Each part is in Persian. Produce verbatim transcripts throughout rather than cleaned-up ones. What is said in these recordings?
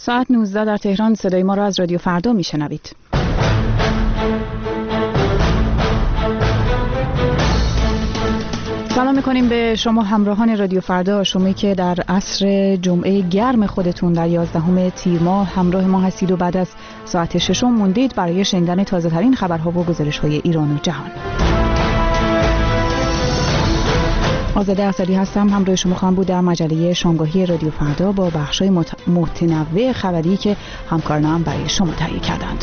ساعت نوزده در تهران. صدای ما را از رادیو فردا میشنوید. سلام میکنیم به شما همراهان رادیو فردا، شما که در عصر جمعه گرم خودتون در یازدهم تیر ماه همراه ما هستید و بعد از ساعت ششم موندید برای شنیدن تازه ترین خبرها و گزارش های ایران و جهان. آزاده اسدی هستم، همراه شما خواهم بود در مجله شامگاهی رادیو فردا با بخش‌های متنوع خبری که همکارانم برای شما تهیه کردند.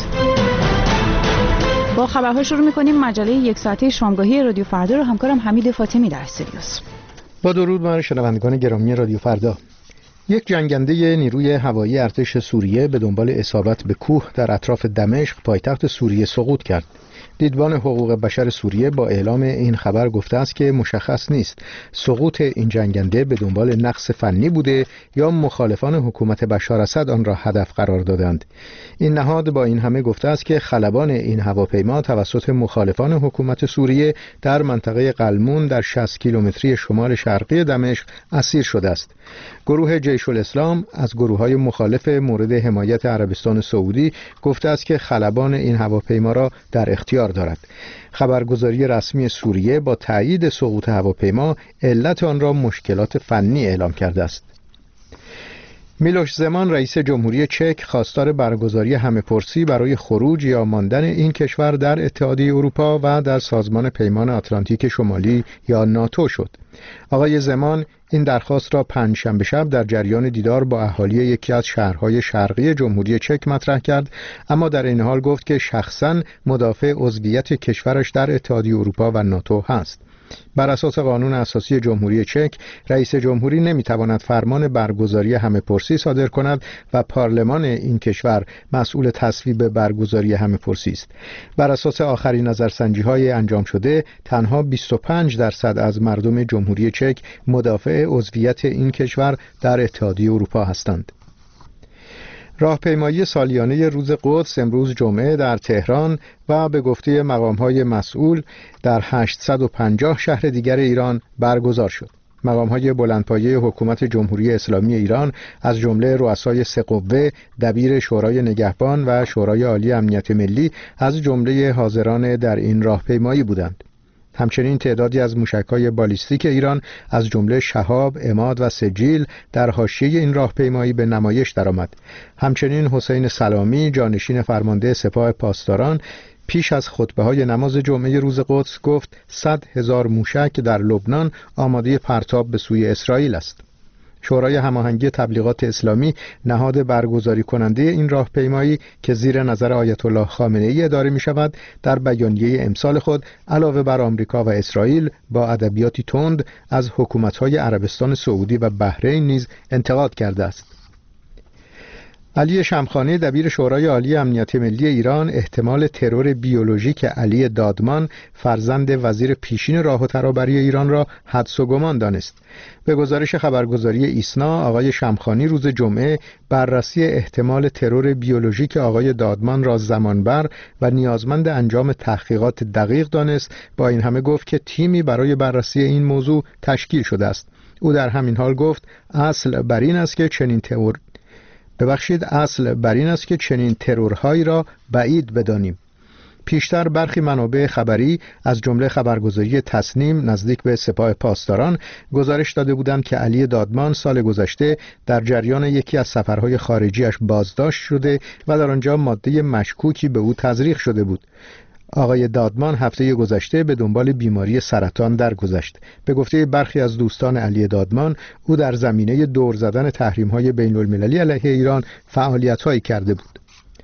با خبرها شروع می‌کنیم. مجله یک ساعته شامگاهی رادیو فردا رو همکارم حمید فاطمی در استودیوست. با درود بر شنوندگان گرامی رادیو فردا. یک جنگنده نیروی هوایی ارتش سوریه به دنبال اصابت به کوه در اطراف دمشق پایتخت سوریه سقوط کرد. دیدبان حقوق بشر سوریه با اعلام این خبر گفته است که مشخص نیست سقوط این جنگنده به دنبال نقص فنی بوده یا مخالفان حکومت بشار اسد آن را هدف قرار دادند. این نهاد با این همه گفته است که خلبان این هواپیما توسط مخالفان حکومت سوریه در منطقه قلمون در شصت کیلومتری شمال شرقی دمشق اسیر شده است. گروه جیش الاسلام از گروه‌های مخالف مورد حمایت عربستان سعودی گفته است که خلبان این هواپیما را در اختیار دارد. خبرگزاری رسمی سوریه با تایید سقوط هواپیما علت آن را مشکلات فنی اعلام کرده است. میلوش زمان رئیس جمهوری چک خواستار برگزاری همه‌پرسی برای خروج یا ماندن این کشور در اتحادیه اروپا و در سازمان پیمان آتلانتیک شمالی یا ناتو شد. آقای زمان این درخواست را پنجشنبه شب در جریان دیدار با اهالی یکی از شهرهای شرقی جمهوری چک مطرح کرد، اما در این حال گفت که شخصاً مدافع عضویت کشورش در اتحادیه اروپا و ناتو هست. بر اساس قانون اساسی جمهوری چک، رئیس جمهوری نمیتواند فرمان برگزاری همه‌پرسی صادر کند و پارلمان این کشور مسئول تصویب برگزاری همه‌پرسی است. بر اساس آخرین نظرسنجی‌های انجام شده، تنها بیست و پنج درصد از مردم جمهوری چک مدافع عضویت این کشور در اتحادیه اروپا هستند. راهپیمایی سالیانه روز قدس امروز جمعه در تهران و به گفته مقام‌های مسئول در هشتصد و پنجاه شهر دیگر ایران برگزار شد. مقام‌های بلندپایه حکومت جمهوری اسلامی ایران از جمله رؤسای سه قوه، دبیر شورای نگهبان و شورای عالی امنیت ملی از جمله حاضران در این راهپیمایی بودند. همچنین تعدادی از موشک‌های بالیستیک ایران از جمله شهاب، عماد و سجیل در حاشیه این راهپیمایی به نمایش درآمد. همچنین حسین سلامی، جانشین فرمانده سپاه پاسداران، پیش از خطبه‌های نماز جمعه روز قدس گفت صد هزار موشک در لبنان آماده پرتاب به سوی اسرائیل است. شورای هماهنگی تبلیغات اسلامی نهاد برگزاری کننده این راهپیمایی که زیر نظر آیت الله خامنه‌ای اداره می شود، در بیانیه امسال خود علاوه بر آمریکا و اسرائیل با ادبیاتی تند از حکومت‌های عربستان سعودی و بحرین نیز انتقاد کرده است. علی شمخانی، دبیر شورای عالی امنیت ملی ایران، احتمال ترور بیولوژیک علی دادمان فرزند وزیر پیشین راه و ترابری ایران را حدس و گمان دانست. به گزارش خبرگزاری ایسنا، آقای شمخانی روز جمعه بررسی احتمال ترور بیولوژیک آقای دادمان را زمانبر و نیازمند انجام تحقیقات دقیق دانست. با این همه گفت که تیمی برای بررسی این موضوع تشکیل شده است. او در همین حال گفت اصل بر این است که چنین ترور ببخشید اصل بر این است که چنین ترورهایی را بعید بدانیم. پیشتر برخی منابع خبری از جمله خبرگزاری تصنیم نزدیک به سپاه پاسداران گزارش داده بودند که علی دادمان سال گذشته در جریان یکی از سفرهای خارجیش بازداشت شده و در آنجا ماده مشکوکی به او تزریق شده بود. آقای دادمان هفته گذشته به دنبال بیماری سرطان درگذشت. به گفته برخی از دوستان علی دادمان، او در زمینه دور زدن تحریم‌های بین‌المللی علیه ایران فعالیت‌هایی کرده بود.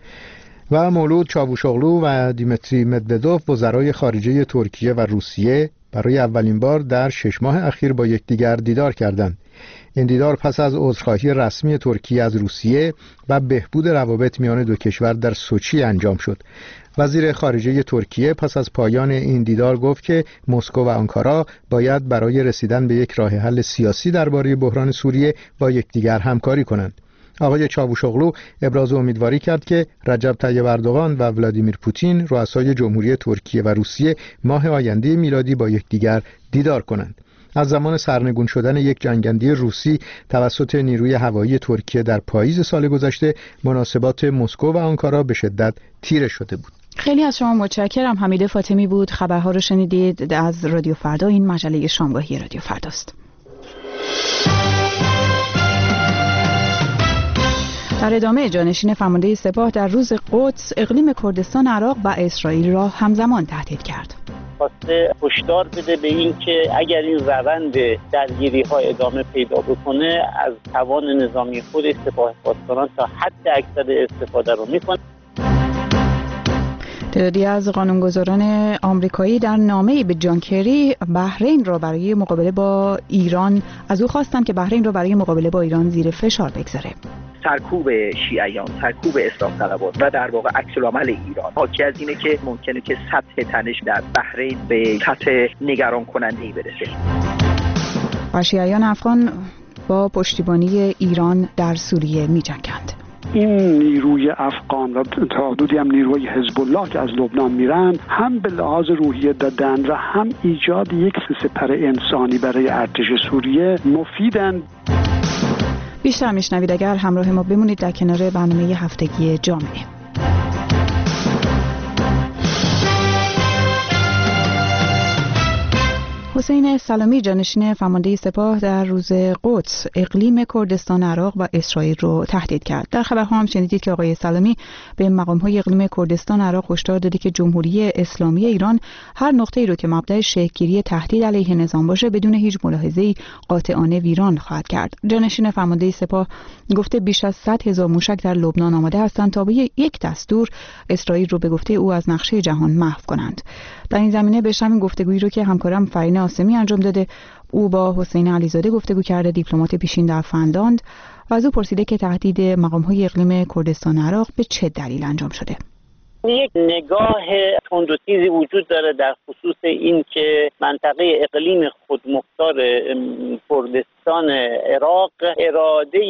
و مولود چاوشوغلو و دیمیتری مدودوف وزرای خارجه ترکیه و روسیه برای اولین بار در شش ماه اخیر با یکدیگر دیدار کردند. این دیدار پس از عذرخواهی رسمی ترکیه از روسیه و بهبود روابط میان دو کشور در سوچی انجام شد. وزیر خارجه ترکیه پس از پایان این دیدار گفت که مسکو و آنکارا باید برای رسیدن به یک راه حل سیاسی درباره بحران سوریه با یکدیگر همکاری کنند. آقای چاوشوغلو ابراز امیدواری کرد که رجب طیب اردوغان و ولادیمیر پوتین رؤسای جمهوری ترکیه و روسیه ماه آینده میلادی با یکدیگر دیدار کنند. از زمان سرنگون شدن یک جنگنده روسی توسط نیروی هوایی ترکیه در پاییز سال گذشته، مناسبات مسکو و آنکارا به شدت تیره شده بود. خیلی از شما متشکرم. حمیده فاطمی بود. خبرها رو شنیدید از رادیو فردا. این مجله شامگاهی رادیو فرداست. در ادامه، جانشین فرمانده سپاه در روز قدس اقلیم کردستان عراق و اسرائیل را همزمان تهدید کرد. خواسته هشدار بده به این که اگر این روند درگیری ها ادامه پیدا بکنه، از توان نظامی خود سپاه پاسداران تا حد اکثر استفاده رو میکنه. تعدادی از قانونگذاران آمریکایی در نامه‌ای به جان کری بحرین را برای مقابله با ایران از او خواستند که بحرین را برای مقابله با ایران زیر فشار بگذاره. سرکوب شیعیان، سرکوب اصلاح طلبان و در واقع عکس العمل ایران حاکی از اینه که ممکنه که سطح تنش در بحرین به سطح نگران کننده‌ای برسه. و شیعیان افغان با پشتیبانی ایران در سوریه می‌جنگند. این نیروی افغان و تا حدودی هم نیروی حزب الله که از لبنان میرن، هم به لحاظ روحیه دادن و هم ایجاد یک سپر انسانی برای ارتش سوریه مفیدن. بیشتر میشنوید اگر همراه ما بمونید در کنار برنامه هفتگی جامعه. حسین سلامی، جانشین فرمانده سپاه در روز قدس اقلیم کردستان عراق و اسرائیل رو تهدید کرد. در خبرها هم شنیدید که آقای سلامی به مقام‌های اقلیم کردستان عراق هشدار داده که جمهوری اسلامی ایران هر نقطه‌ای رو که مبدأ شکل‌گیری تهدید علیه نظام باشه بدون هیچ ملاحظه‌ای قاطعانه ویران خواهد کرد. جانشین فرمانده سپاه گفته بیش از صد هزار موشک در لبنان آماده هستند تا به یک دستور اسرائیل رو به گفته او از نقشه جهان محو کنند. در این زمینه بشنویم گفتگویی رو که همکارم فرین آسمی انجام داده. او با حسین علیزاده گفتگو کرده، دیپلمات پیشین در فنلاند، و از او پرسیده که تهدید مقام‌های اقلیم کردستان عراق به چه دلیل انجام شده. یک نگاه تند و تیزی وجود داره در خصوص این که منطقه اقلیم خودمختار کردستان عراق اراده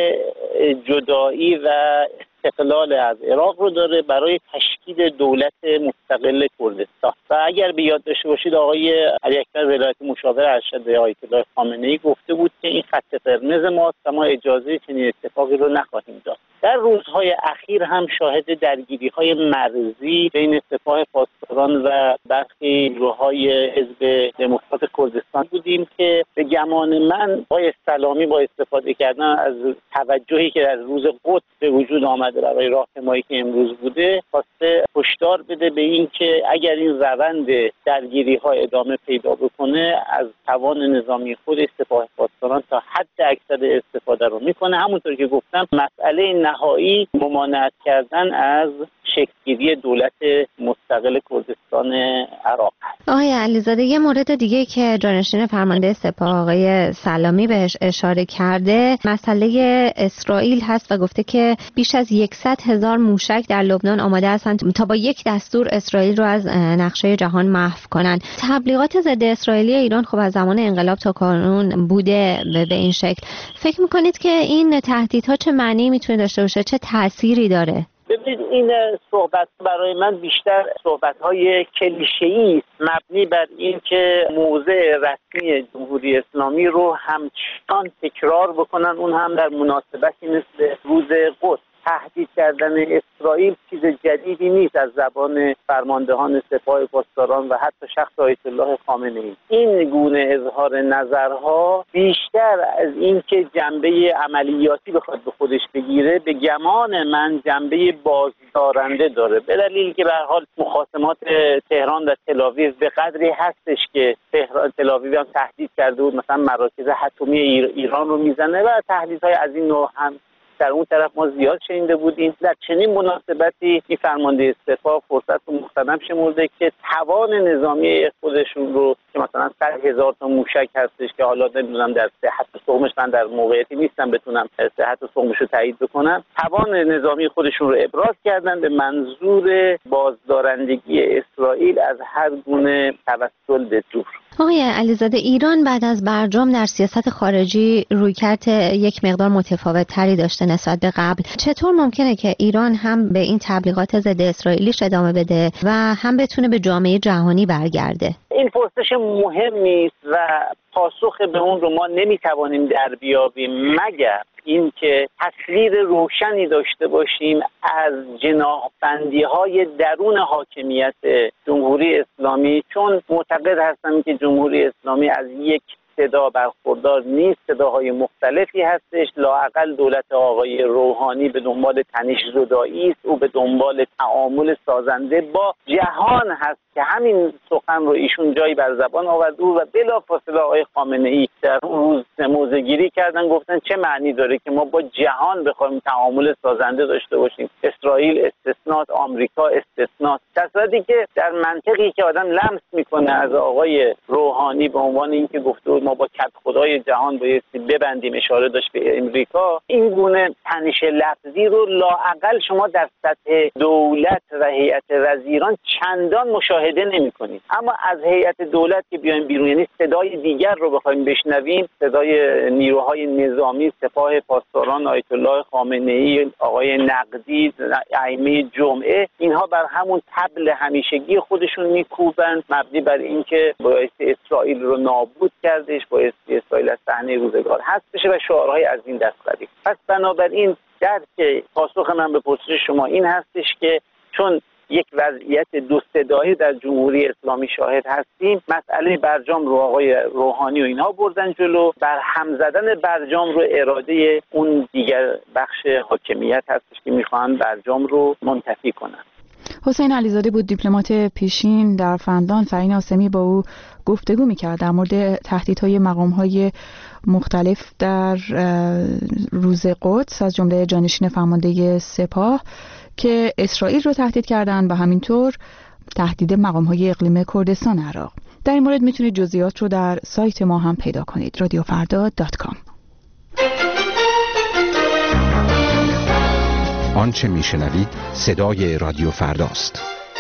جدایی و استقلال از عراق رو داره برای تشکیل دولت مستقل کردستان. و اگر به یاد داشته باشید آقای علی اکبر ولایت مشاور ارشد آیت الله خامنه‌ای گفته بود که این خط قرمز ماست و ما اجازه چنین اتفاقی رو نخواهیم داد. در روزهای اخیر هم شاهد درگیری‌های مرزی بین سپاه پاسداران و برخی نیروهای حزب دموکرات کردستان بودیم که به گمان من آقای سلامی با استفاده کردن از توجهی که در روز قدس به وجود آمده برای راهپیمایی که امروز بوده، خواسته هشدار بده به این که اگر این روند درگیری‌ها ادامه پیدا بکنه، از توان نظامی خود سپاه پاسداران تا حد اکثر استفاده رو میکنه. همونطور که گفتم مسئله نهایی ممانعت کردن از شکل‌گیری دولت مستقل کردستان عراق. آقای علیزاده، یه مورد دیگه که جانشین فرمانده سپاه آقای سلامی بهش اشاره کرده مسئله اسرائیل هست و گفته که بیش از صد هزار موشک در لبنان آماده هستند تا با یک دستور اسرائیل رو از نقشه جهان محو کنند. تبلیغات ضد اسرائیلی ایران خب از زمان انقلاب تا کنون بوده به این شکل. فکر میکنید که این تهدیدها چه معنی میتونه داشته باشه؟ چه تأثیری داره؟ ببینید، این صحبت برای من بیشتر صحبت‌های کلیشه‌ای است، مبنی بر این که موضع رسمی جمهوری اسلامی رو همچنان تکرار بکنن، اون هم در مناسبتی مثل روز قدس. تهدید کردن اسرائیل چیز جدیدی نیست از زبان فرماندهان سپاه پاسداران و حتی شخص آیت الله خامنه‌ای. این گونه اظهار نظرها بیشتر از این که جنبه عملیاتی بخواد به خودش بگیره، به گمان من جنبه بازدارنده داره، به دلیلی که به هر حال مخاصمات تهران و تل‌آویو به قدری هستش که تهران تل‌آویو هم تهدید کرده بود مثلا مراکز اتمی ایران رو میزنه و تهدیدهای از این نوع هم در اون طرف ما زیاد شنیده بودیم. در چنین مناسبتی این فرمانده سپاه فرصت رو مقتدم شمرده که توان نظامی خودشون رو که مثلا صد هزار تا موشک هستش که حالا نمیدونم در صحت سقمش، من در موقعیتی نیستم بتونم صحت سقمش رو تایید بکنم، توان نظامی خودشون رو ابراز کردن به منظور بازدارندگی اسرائیل از هر گونه توسل به دور. آقای علیزاده، ایران بعد از برجام در سیاست خارجی رویکرد یک مقدار متفاوت تری داشته نسبت به قبل. چطور ممکنه که ایران هم به این تبلیغات ضد اسرائیلیش ادامه بده و هم بتونه به جامعه جهانی برگرده؟ این پرسش مهمی است و پاسخ به اون رو ما نمیتوانیم در بیابیم مگر اینکه تصویر روشنی داشته باشیم از جناح‌بندی‌های درون حاکمیت جمهوری اسلامی، چون معتقد هستم که جمهوری اسلامی از یک صدا برخوردار نیست، صداهای مختلفی هستش. لااقل دولت آقای روحانی به دنبال تنش زدایی است، او به دنبال تعامل سازنده با جهان هست که همین سخن رو ایشون جایی بر زبان آورد و بلافاصله آقای خامنه‌ای در اون روز موضع‌گیری کردن، گفتن چه معنی داره که ما با جهان بخوایم تعامل سازنده داشته باشیم؟ اسرائیل استثناء، آمریکا استثناء، در صورتی که در منطقی که آدم لمس میکنه از آقای روحانی به عنوان اینکه گفته ما با کد خدای جهان بایستی ببندیم، اشاره داشت به امریکا، این گونه تنش لفظی رو لااقل شما در سطح دولت و هیئت وزیران چندان مشاهده نمی‌کنید. اما از هیئت دولت که بیایم بیرون، یعنی صدای دیگر رو بخوایم بشنویم، صدای نیروهای نظامی، سپاه پاسداران آیت الله خامنه‌ای، آقای نقدی، ائمه جمعه، اینها بر همون طبل همیشگی خودشون میکوبند، مبنی بر اینکه بایستی اسرائیل رو نابود کرده، بایستی اسرائیل از صحنه روزگار حذف بشه و شعارهای از این دست قبیل. پس بنابراین درک پاسخ من به پرسش شما این هستش که چون یک وضعیت دو صدایی در جمهوری اسلامی شاهد هستیم، مسئله برجام رو آقای روحانی و اینها بردن جلو، بر هم زدن برجام رو اراده اون دیگر بخش حاکمیت هستش که میخوان برجام رو منتفی کنن. حسین علیزاده بود، دیپلمات پیشین در فنلاند. فرین آسمی با او گفتگو میکرد در مورد تهدیدهای مقامهای مختلف در روز قدس، از جمله جانشین فرمانده سپاه که اسرائیل رو تهدید کردند و همینطور تهدید مقامهای اقلیم کردستان عراق. در این مورد میتونید جزئیات رو در سایت ما هم پیدا کنید، رادیو فردا دات کام. آنچه میشنوید صدای رادیو فرداست.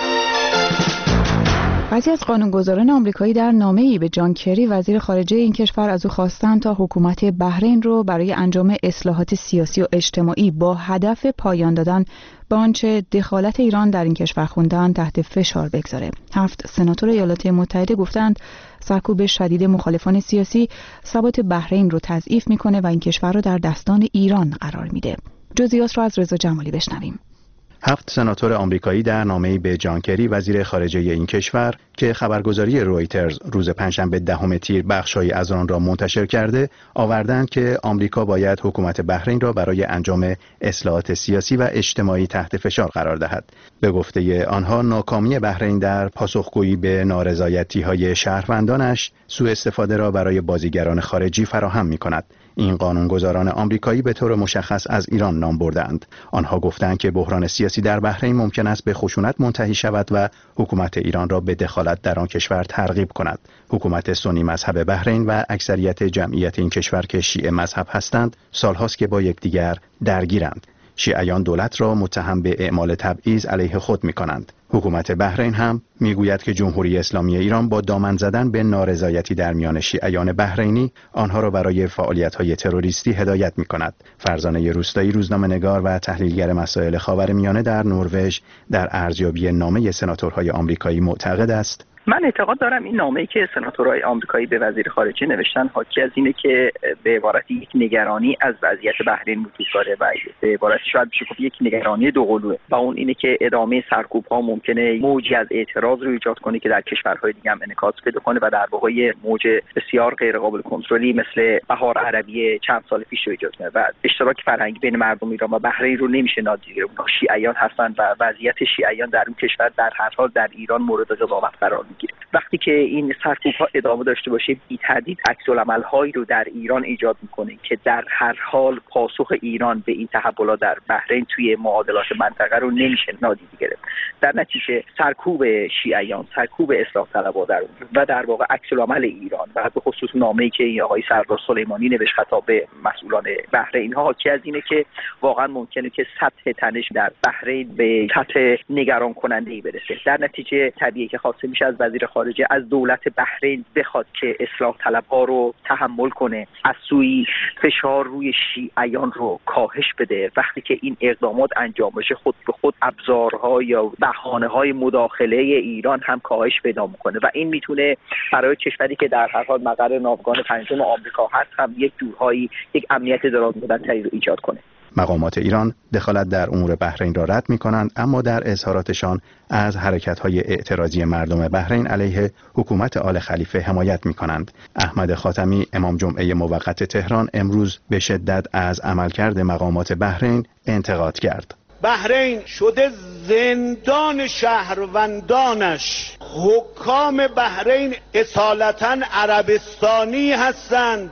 بعضی از قانونگذاران آمریکایی در نامه‌ای به جان کری وزیر خارجه این کشور از او خواستند تا حکومت بحرین رو برای انجام اصلاحات سیاسی و اجتماعی با هدف پایان دادن به آنچه دخالت ایران در این کشور خوندن تحت فشار بگذاره. هفت سناتور ایالات متحده گفتند سرکوب شدید مخالفان سیاسی ثبات بحرین رو تضعیف میکنه و این کشور رو در دستان ایران قرار میده. جزئیات را از رضا جمالی بشنویم. هفت سناتور آمریکایی در نامه‌ای به جان کری وزیر خارجه این کشور که خبرگزاری رویترز روز پنجشنبه دهم تیر بخش‌هایی از آن را منتشر کرده آوردند که آمریکا باید حکومت بحرین را برای انجام اصلاحات سیاسی و اجتماعی تحت فشار قرار دهد. به گفته آنها ناکامی بحرین در پاسخگویی به نارضایتی‌های شهروندانش سوء استفاده را برای بازیگران خارجی فراهم می‌کند. این قانونگذاران آمریکایی به طور مشخص از ایران نام بردند. آنها گفتند که بحران سیاسی در بحرین ممکن است به خشونت منتهی شود و حکومت ایران را به دخالت در آن کشور ترغیب کند. حکومت سنی مذهب بحرین و اکثریت جمعیت این کشور که شیعه مذهب هستند، سالهاست که با یکدیگر درگیرند. شیعیان دولت را متهم به اعمال تبعیض علیه خود می‌کنند. حکومت بحرین هم میگوید که جمهوری اسلامی ایران با دامن زدن به نارضایتی در میان شیعیان بحرینی آنها را برای فعالیت‌های تروریستی هدایت می‌کند. فرزانه روستایی، روزنامه‌نگار و تحلیلگر مسائل خاورمیانه در نروژ، در ارزیابی نامه سناتورهای آمریکایی معتقد است من اعتقاد دارم این نامه‌ای که سناتورهای آمریکایی به وزیر خارجه نوشتن حاکی از اینه که به عبارتی یک نگرانی از وضعیت بحرین وجود داره و به عبارتی شاید بشه گفت یک نگرانی دوقلوئه و اون اینه که ادامه سرکوب‌ها ممکنه موجی از اعتراض رو ایجاد کنه که در کشورهای دیگه هم انعکاس پیدا کنه و در واقع موج بسیار غیر قابل کنترلی مثل بهار عربی چند سال پیش رو ایجاد کنه و اشتراک فرهنگی بین مردم ایران و بحرین رو نمیشه نادیده گرفت. اونها شیعیان هستن و وضعیت شیعیان در اون کشور در هر حال در ایران مورد قضاوت قرار میگیره. وقتی که این سرکوب‌ها ادامه داشته باشه، بی تردید عکس‌العمل‌هایی رو در ایران ایجاد میکنه که در هر حال پاسخ ایران به این تحولات در بحرین توی معادلات منطقه رو نمیشه نادیده گرفت. در نتیجه سرکوب شیعیان، سرکوب اصلاح طلبها در و در واقع عکس‌العمل ایران و به خصوص نامه‌ای که این آقای سردار سلیمانی نوشت خطاب به مسئولان بحرین ها حاکی از اینه که واقعا ممکنه که سطح تنش در بحرین به سطح نگران کننده‌ای برسه. در نتیجه طبیعیه که خواسته میشه از وزیر خارجه خارجه از دولت بحرین بخواد که اصلاح طلبها رو تحمل کنه، از سوی فشار روی شیعیان رو کاهش بده. وقتی که این اقدامات انجام بشه خود به خود ابزارها یا بهانه‌های مداخله ایران هم کاهش پیدا میکنه و این میتونه برای کشوری که در هر حال مقر ناوگان پنجم آمریکا هست هم یک جورهایی یک امنیت درازمدتی رو ایجاد کنه. مقامات ایران دخالت در امور بحرین را رد می‌کنند، اما در اظهاراتشان از حرکت‌های اعتراضی مردم بحرین علیه حکومت آل خلیفه حمایت می‌کنند. احمد خاتمی امام جمعه موقت تهران امروز به شدت از عملکرد مقامات بحرین انتقاد کرد. بحرین شده زندان شهروندانش. حکام بحرین اصالتاً عربستانی هستند.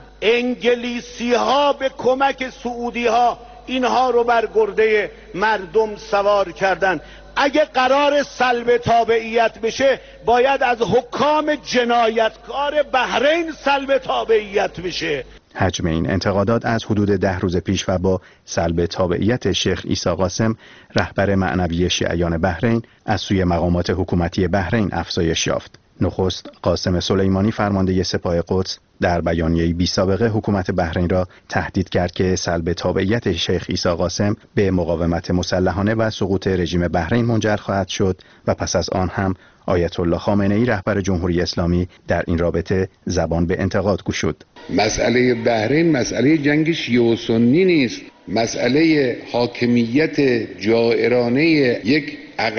انگلیسی ها به کمک سعودی ها اینها رو بر گرده مردم سوار کردن. اگه قرار سلب تابعیت بشه باید از حکام جنایتکار بحرین سلب تابعیت بشه. حجم این انتقادات از حدود ده روز پیش و با سلب تابعیت شیخ عیسی قاسم رهبر معنوی شیعیان بحرین از سوی مقامات حکومتی بحرین افزایش یافت. نخست قاسم سلیمانی فرمانده سپاه قدس در بیانیه‌ای بی سابقه حکومت بحرین را تهدید کرد که سلب تابعیت شیخ عیسی قاسم به مقاومت مسلحانه و سقوط رژیم بحرین منجر خواهد شد و پس از آن هم آیت الله خامنه‌ای رهبر جمهوری اسلامی در این رابطه زبان به انتقاد گشود. مسئله بحرین مسئله جنگ شیعه و سنی نیست، مسئله حاکمیت جائرانه یک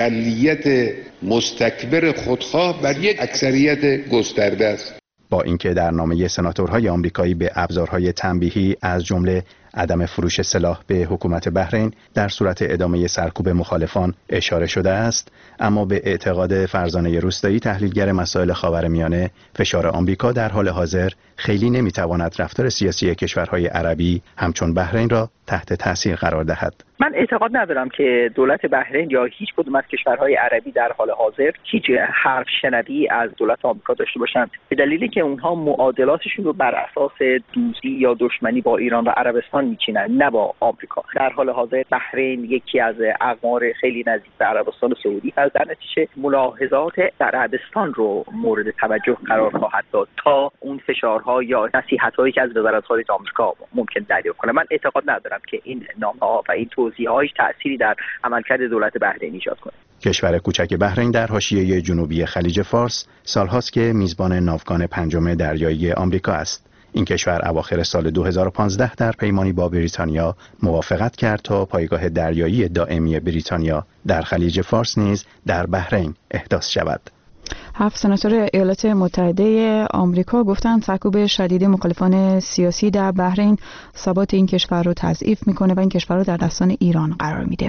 اقلیت مستکبر خودخواه بر یک اکثریت گسترده است. با اینکه در نامه سناتورهای آمریکایی به ابزارهای تنبیهی از جمله عدم فروش سلاح به حکومت بحرین در صورت ادامه سرکوب مخالفان اشاره شده است، اما به اعتقاد فرزانه روستایی تحلیلگر مسائل خاورمیانه فشار آمریکا در حال حاضر خیلی نمیتواند رفتار سیاسی کشورهای عربی همچون بحرین را تحت تاثیر قرار دهد. من اعتقاد ندارم که دولت بحرین یا هیچ کدوم از کشورهای عربی در حال حاضر هیچ حرف شنوی از دولت آمریکا داشته باشند، به دلیلی که اونها معادلاتشون رو بر اساس دوستی یا دشمنی با ایران و عربستان میچینن، نه با آمریکا. در حال حاضر بحرین یکی از اقمار خیلی نزدیک به عربستان و سعودی هست، در نتیجه ملاحظات در عربستان رو مورد توجه قرار خواهد داد تا اون فشارها یا نصیحت‌هایی که از وزارت خارجه آمریکا ممکن دریافت کنه. من اعتقاد ندارم که این نامه‌ها و این توضیح‌هاش تأثیری در عملکرد دولت بحرین ایجاد کنه. کشور کوچک بحرین در حاشیه جنوبی خلیج فارس سالهاست که میزبان ناوگان پنجم دریایی آمریکا است. این کشور اواخر سال دو هزار و پانزده در پیمانی با بریتانیا موافقت کرد تا پایگاه دریایی دائمی بریتانیا در خلیج فارس نیز در بحرین احداث شود. هفت سناتور ایالات متحده آمریکا گفتند سرکوب شدید مخالفان سیاسی در بحرین ثبات این کشور رو تضعیف میکنه و این کشور رو در دستان ایران قرار میده.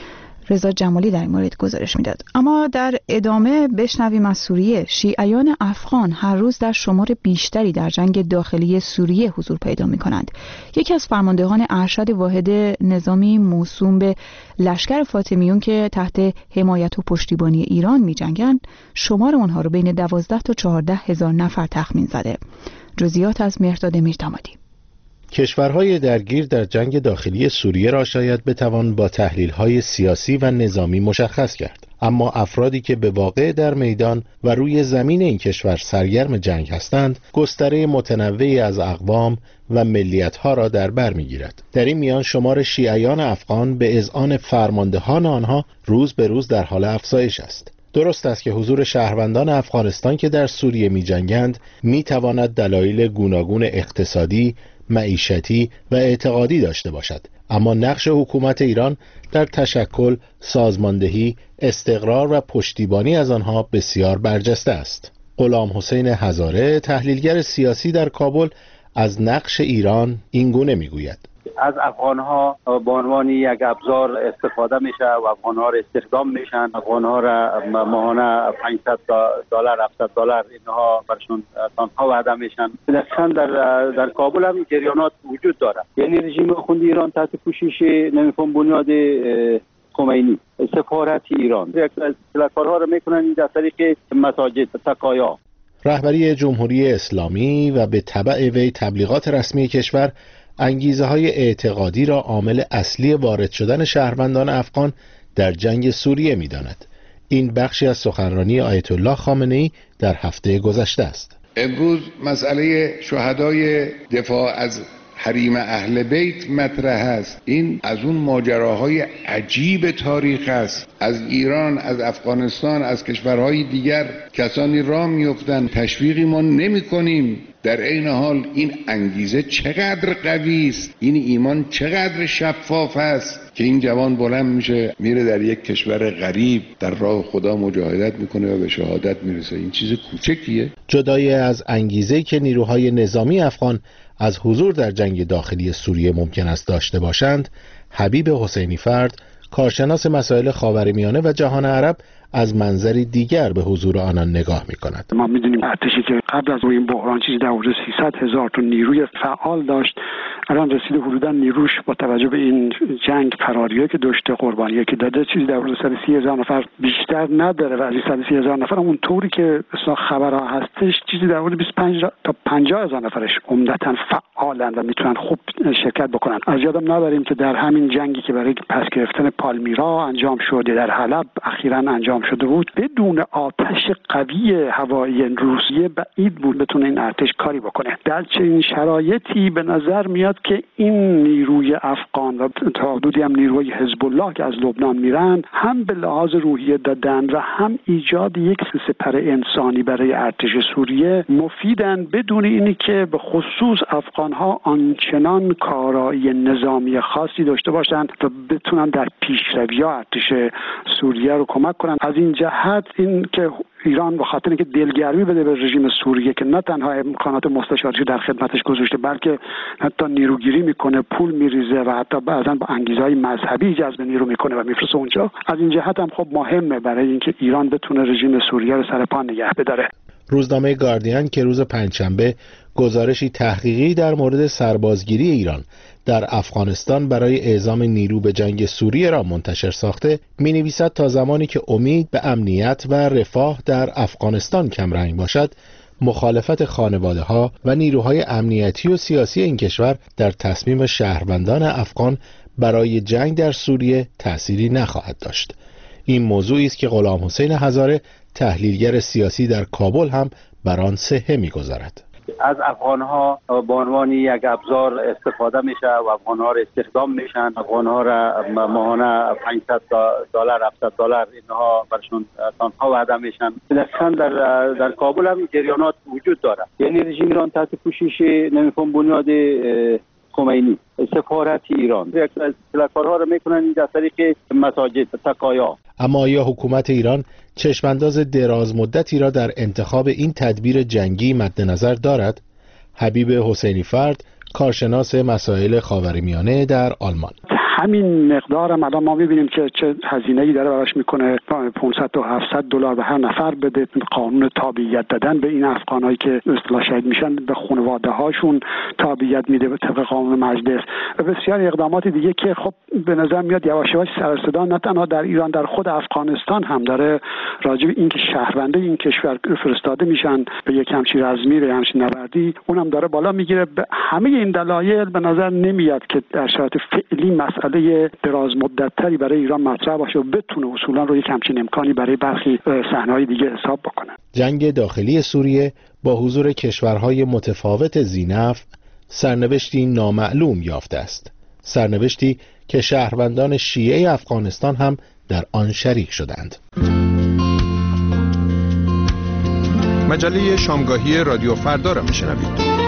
رضا جمالی در این مورد گزارش میداد. اما در ادامه بشنویم از سوریه. شیعیان افغان هر روز در شمار بیشتری در جنگ داخلی سوریه حضور پیدا می کنند. یکی از فرماندهان ارشد واحد نظامی موسوم به لشکر فاطمیون که تحت حمایت و پشتیبانی ایران می جنگند، شمار آنها رو بین دوازده تا چهارده هزار نفر تخمین زده. جزئیات از مهرداد میردامادی. کشورهای درگیر در جنگ داخلی سوریه را شاید بتوان با تحلیل‌های سیاسی و نظامی مشخص کرد، اما افرادی که به واقع در میدان و روی زمین این کشور سرگرم جنگ هستند، گستره متنوعی از اقوام و ملیت‌ها را در بر می‌گیرد. در این میان شمار شیعیان افغان به اذعان فرماندهان آنها روز به روز در حال افزایش است. درست است که حضور شهروندان افغانستان که در سوریه می‌جنگند می‌تواند دلایل گوناگون اقتصادی، معیشتی و اعتقادی داشته باشد، اما نقش حکومت ایران در تشکل، سازماندهی، استقرار و پشتیبانی از آنها بسیار برجسته است. غلام حسین هزاره تحلیلگر سیاسی در کابل از نقش ایران این گونه میگوید: از افغان‌ها به عنوان یک ابزار استفاده میشه و افغان‌ها را استخدام میشن، افغان‌ها را ماهانه پانصد دلار هفتصد دلار اینها برشون تنخواه وعده میشن. دقیقاً در در کابل هم جریانات وجود داره، یعنی رژیم آخوند ایران تحت پوشش نمیفهم بنیاد خمینی سفارت ایران یک از کارها را میکنن در طریق مساجد سقایا. رهبری جمهوری اسلامی و به تبع وی تبلیغات رسمی کشور انگیزه های اعتقادی را عامل اصلی وارد شدن شهروندان افغان در جنگ سوریه می داند. این بخشی از سخنرانی آیت الله خامنه‌ای در هفته گذشته است. امروز مسئله شهدای دفاع از حریم اهل بیت مطرح است. این از اون ماجراهای عجیب تاریخ است. از ایران، از افغانستان، از کشورهای دیگر کسانی راه میافتند، تشویقی ما نمی کنیم. در این حال این انگیزه چقدر قوی است، این ایمان چقدر شفاف است که این جوان بلند میشه میره در یک کشور غریب در راه خدا مجاهدت میکنه و به شهادت میرسه. این چیز کوچکیه. جدای از انگیزه‌ای که نیروهای نظامی افغان از حضور در جنگ داخلی سوریه ممکن است داشته باشند، حبیب حسینی فرد، کارشناس مسائل خاورمیانه و جهان عرب، از منظری دیگر به حضور آنان نگاه می‌کند. ما می‌دونیم ارتشی که قبل از این بحران چیزی در حدود سیصد هزار تا نیروی فعال داشت، الان رسیده حدوداً نیروش با توجه به این جنگ فراریه که داشته، قربانیه که داده، چیزی در حدود صد و سی هزار نفر بیشتر نداره و از این صد و سی هزار نفر اون طوری که اصلا خبرها هستش چیزی در حدود بیست و پنج تا پنجاه هزار نفرش عمدتاً فعالن و میتونن خوب شرکت بکنن. از یادم نبریم که در همین جنگی که برای پس گرفتن پالمیرا انجام شد، در حلب اخیراً انجام شده بود، بدون آتش قوی هوایی روسیه بعید بود بتونه این ارتش کاری بکنه. در چنین شرایطی به نظر میاد که این نیروی افغان و تا حدودی هم نیروی حزب الله که از لبنان میرن هم به لحاظ روحیه دادن و هم ایجاد یک سپر انسانی برای ارتش سوریه مفیدن، بدون اینی که به خصوص افغان ها آنچنان کارایی نظامی خاصی داشته باشند و بتونن در پیشروی ارتش سوریه رو کمک کنن. از این جهت این که ایران به خاطر اینکه دلگرمی بده به رژیم سوریه که نه تنها امکانات مستشارشی در خدمتش گذاشته بلکه حتی نیروگیری میکنه، پول میریزه و حتی بعضا با انگیزهای مذهبی جذب نیرو میکنه و میفرسته اونجا، از این جهت هم خب مهمه برای اینکه ایران بتونه رژیم سوریه رو سر پا نگه بداره. روزنامه گاردین که روز پنجشنبه گزارشی تحقیقی در مورد سربازگیری ایران در افغانستان برای اعزام نیرو به جنگ سوریه را منتشر ساخته، می‌نویسد تا زمانی که امید به امنیت و رفاه در افغانستان کمرنگ باشد، مخالفت خانواده‌ها و نیروهای امنیتی و سیاسی این کشور در تصمیم شهروندان افغان برای جنگ در سوریه تأثیری نخواهد داشت. این موضوعی است که غلام حسین هزاره، تحلیلگر سیاسی در کابل، هم بر آن صحه می‌گذارد. از افغان‌ها به عنوان یک ابزار استفاده میشه و افغان‌ها را استخدام میشن، افغان‌ها را ماهانه پانصد دلار هفتصد دلار اینها برشون تنخواه وعده میشن. دقیقاً در در کابل هم جریانات وجود داره. یعنی رژیم ایران تحت پوشش نمی‌فهم بنیاد خمینی، سفارت ایران یک از کارها رو میکنن در طریق مساجد، سقایا. اما آیا حکومت ایران چشمانداز دراز مدتی را در انتخاب این تدبیر جنگی مد نظر دارد؟ حبیب حسینی فرد، کارشناس مسائل خاورمیانه در آلمان: همین مقدار هم الان ما می‌بینیم که چه هزینه‌ای داره براش میکنه، پانصد تا هفتصد دلار به هر نفر بده، قانون تابعیت دادن به این افغانایی که اصطلاح شهید میشن به خانواده هاشون تابعیت میده به طبق قانون مجلس و بسیار اقدامات دیگه که خب به نظر میاد یواش یواش سر صدا نه تنها در ایران، در خود افغانستان هم داره راجع به اینکه شهرونده این کشور فرستاده میشن به یک همچین رزمی، به همچین نبردی، اونم داره بالا میگیره. به همه این دلایل به نظر نمیاد که در شرایط فعلی مسئله دراز مدت‌تری برای ایران مطرح باشه و بتونه اصولا رو یک همچین امکانی برای برخی صحنه‌های دیگه حساب بکنه. جنگ داخلی سوریه با حضور کشورهای متفاوت ذی‌نفع سرنوشتی نامعلوم یافته است، سرنوشتی که شهروندان شیعه افغانستان هم در آن شریک شدند. مجله شامگاهی رادیو فردا را میشنوید.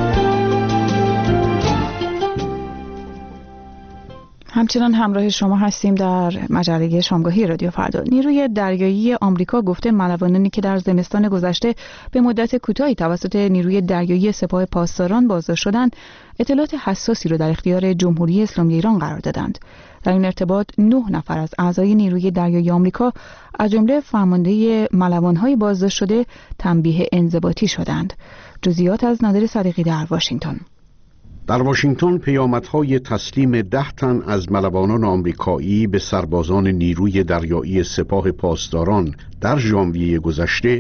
همچنان همراه شما هستیم در مجله شامگاهی رادیو فردا. نیروی دریایی آمریکا گفته ملوانانی که در زمستان گذشته به مدت کوتاهی توسط نیروی دریایی سپاه پاسداران بازداشت شدند، اطلاعات حساسی را در اختیار جمهوری اسلامی ایران قرار دادند. در این ارتباط نه نفر از اعضای نیروی دریایی آمریکا از جمله فرمانده ملوان‌های بازداشت شده تنبیه انضباطی شدند. جزئیات از نادر صدیقی در واشنگتن. در واشنگتن پیامدهای تسلیم ده تن از ملوانان آمریکایی به سربازان نیروی دریایی سپاه پاسداران در ژانویه گذشته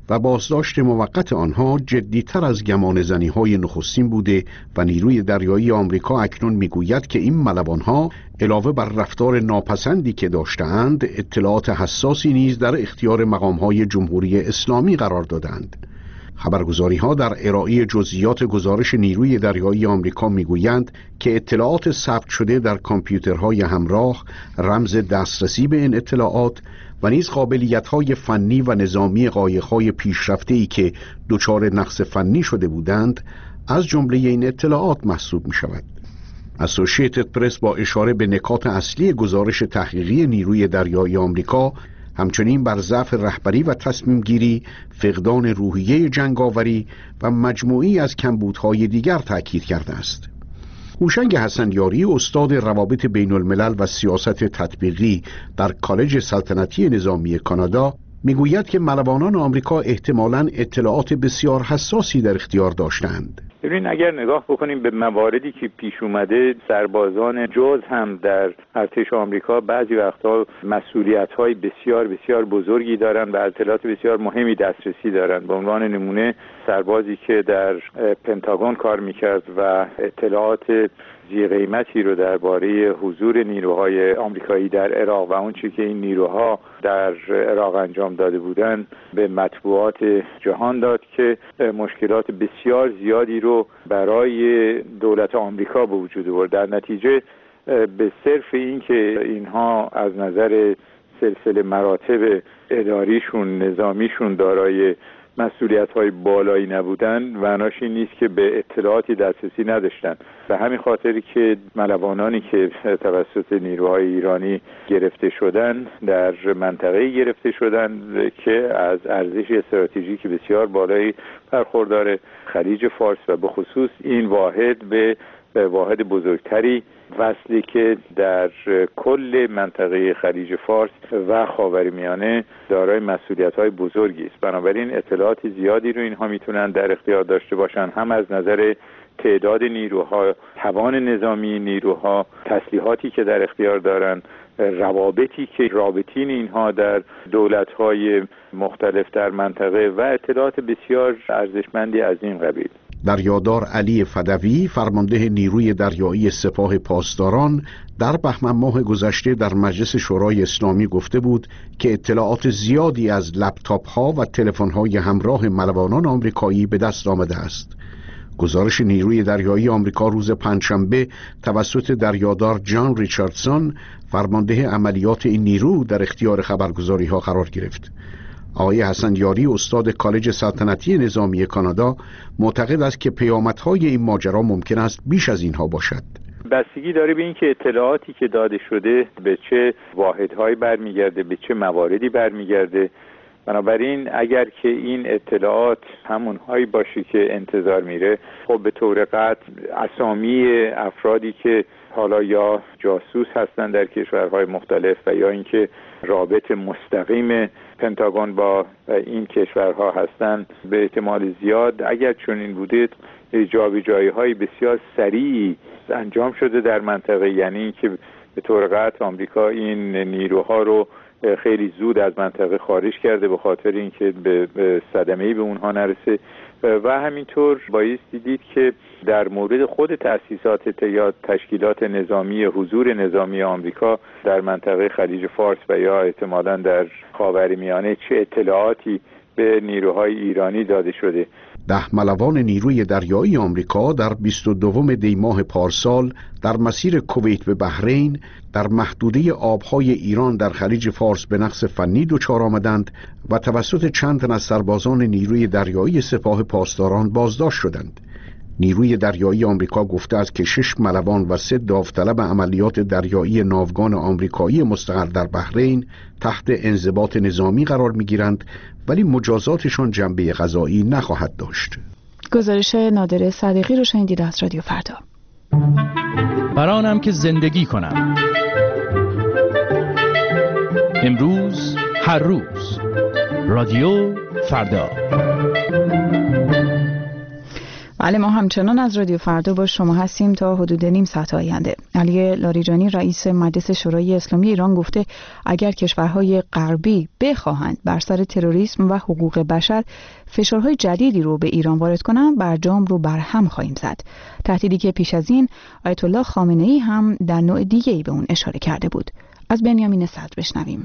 و بازداشت موقت آنها جدیتر از گمان زنی های نخستین بوده و نیروی دریایی آمریکا اکنون میگوید که این ملوانها علاوه بر رفتار ناپسندی که داشتند اطلاعات حساسی نیز در اختیار مقامهای جمهوری اسلامی قرار دادند. خبرگزاری ها در ارائه جزئیات گزارش نیروی دریایی آمریکا میگویند که اطلاعات ثبت شده در کامپیوترهای همراه، رمز دسترسی به این اطلاعات و نیز قابلیت‌های فنی و نظامی قایق‌های پیشرفته‌ای که دچار نقص فنی شده بودند از جمله این اطلاعات محسوب می‌شود. اسوشییتد پرس با اشاره به نکات اصلی گزارش تحقیقی نیروی دریایی آمریکا همچنین بر ضعف رهبری و تصمیم گیری، فقدان روحیه جنگاوری و مجموعی از کمبودهای دیگر تاکید کرده است. هوشنگ حسنیاری استاد روابط بین الملل و سیاست تطبیقی در کالج سلطنتی نظامی کانادا میگوید که ملوانان آمریکا احتمالاً اطلاعات بسیار حساسی در اختیار داشتند. ببین اگر نگاه بکنیم به مواردی که پیش اومده، سربازان جز هم در ارتش آمریکا بعضی وقتها مسئولیت‌های بسیار بسیار بزرگی دارند و اطلاعات بسیار مهمی دسترسی دارند. به عنوان نمونه سربازی که در پنتاگون کار میکرد و اطلاعات زی قیمتی رو درباره حضور نیروهای آمریکایی در عراق و اون چیزی که این نیروها در عراق انجام داده بودند به مطبوعات جهان داد که مشکلات بسیار زیادی رو برای دولت آمریکا به وجود آورد. در نتیجه به صرف این که اینها از نظر سلسله مراتب اداریشون، نظامیشون دارای مسئولیت‌های بالایی نبودن معناش این نیست که به اطلاعاتی دسترسی نداشتن. به همین خاطری که ملوانانی که توسط نیروهای ایرانی گرفته شدن در منطقه گرفته شدن که از ارزش استراتژیکی بسیار بالایی برخوردار خلیج فارس و به خصوص این واحد به واحد بزرگتری وصلی که در کل منطقه خلیج فارس و خاورمیانه دارای مسئولیت‌های بزرگی است. بنابراین اطلاعات زیادی رو اینها میتونن در اختیار داشته باشن، هم از نظر تعداد نیروها، توان نظامی نیروها، تسلیحاتی که در اختیار دارن، روابطی که رابطین اینها در دولت‌های مختلف در منطقه و اطلاعات بسیار ارزشمندی از این قبیل. دریادار علی فدوی فرمانده نیروی دریایی سپاه پاسداران در بهمن ماه گذشته در مجلس شورای اسلامی گفته بود که اطلاعات زیادی از لپتاپ ها و تلفن های همراه ملوانان آمریکایی به دست آمده است. گزارش نیروی دریایی آمریکا روز پنجشنبه توسط دریادار جان ریچاردسون فرمانده عملیات این نیرو در اختیار خبرگزاری ها قرار گرفت. آقای حسنیاری استاد کالج سلطنتی نظامی کانادا معتقد است که پیامدهای این ماجرا ممکن است بیش از اینها باشد. بستگی داره به این که اطلاعاتی که داده شده به چه واحدهایی برمیگرده، به چه مواردی برمیگرده. بنابراین اگر که این اطلاعات همونهایی باشه که انتظار میره، خب به طور قطع اسامی افرادی که حالا یا جاسوس هستن در کشورهای مختلف و یا اینکه رابط مستقیم پنتاگون با این کشورها هستند به احتمال زیاد اگر چنین بوده جابجایی‌های بسیار سریعی انجام شده در منطقه، یعنی اینکه به طور قطع آمریکا این نیروها رو خیلی زود از منطقه خارج کرده به خاطر اینکه به صدمه‌ای به اونها نرسه و همینطور بایستی دید که در مورد خود تأسیسات یا تشکیلات نظامی حضور نظامی آمریکا در منطقه خلیج فارس و یا احتمالاً در خاورمیانه چه اطلاعاتی به نیروهای ایرانی داده شده. ده ملوان نیروی دریایی آمریکا در بیست و دوم دی ماه پارسال در مسیر کویت به بحرین در محدوده آبهای ایران در خلیج فارس به نقص فنی دچار آمدند و توسط چند تن از سربازان نیروی دریایی سپاه پاسداران بازداشت شدند. نیروی دریایی آمریکا گفته است که شش ملوان و سه داوطلب عملیات دریایی ناوگان آمریکایی مستقر در بحرین تحت انضباط نظامی قرار می‌گیرند ولی مجازاتشان جنبه قضایی نخواهد داشت. گزارش نادر صدیقی رو شنیدید از رادیو فردا. برانم که زندگی کنم، امروز هر روز، رادیو فردا. بله، ما همچنان از رادیو فردا با شما هستیم تا حدود نیم ساعت آینده. علی لاریجانی رئیس مجلس شورای اسلامی ایران گفته اگر کشورهای غربی بخواهند بر سر تروریسم و حقوق بشر فشارهای جدیدی رو به ایران وارد کنند، برجام رو برهم خواهیم زد. تهدیدی که پیش از این آیت الله خامنه‌ای هم در نوع دیگه‌ای به اون اشاره کرده بود. از بنیامین صدر بشنویم.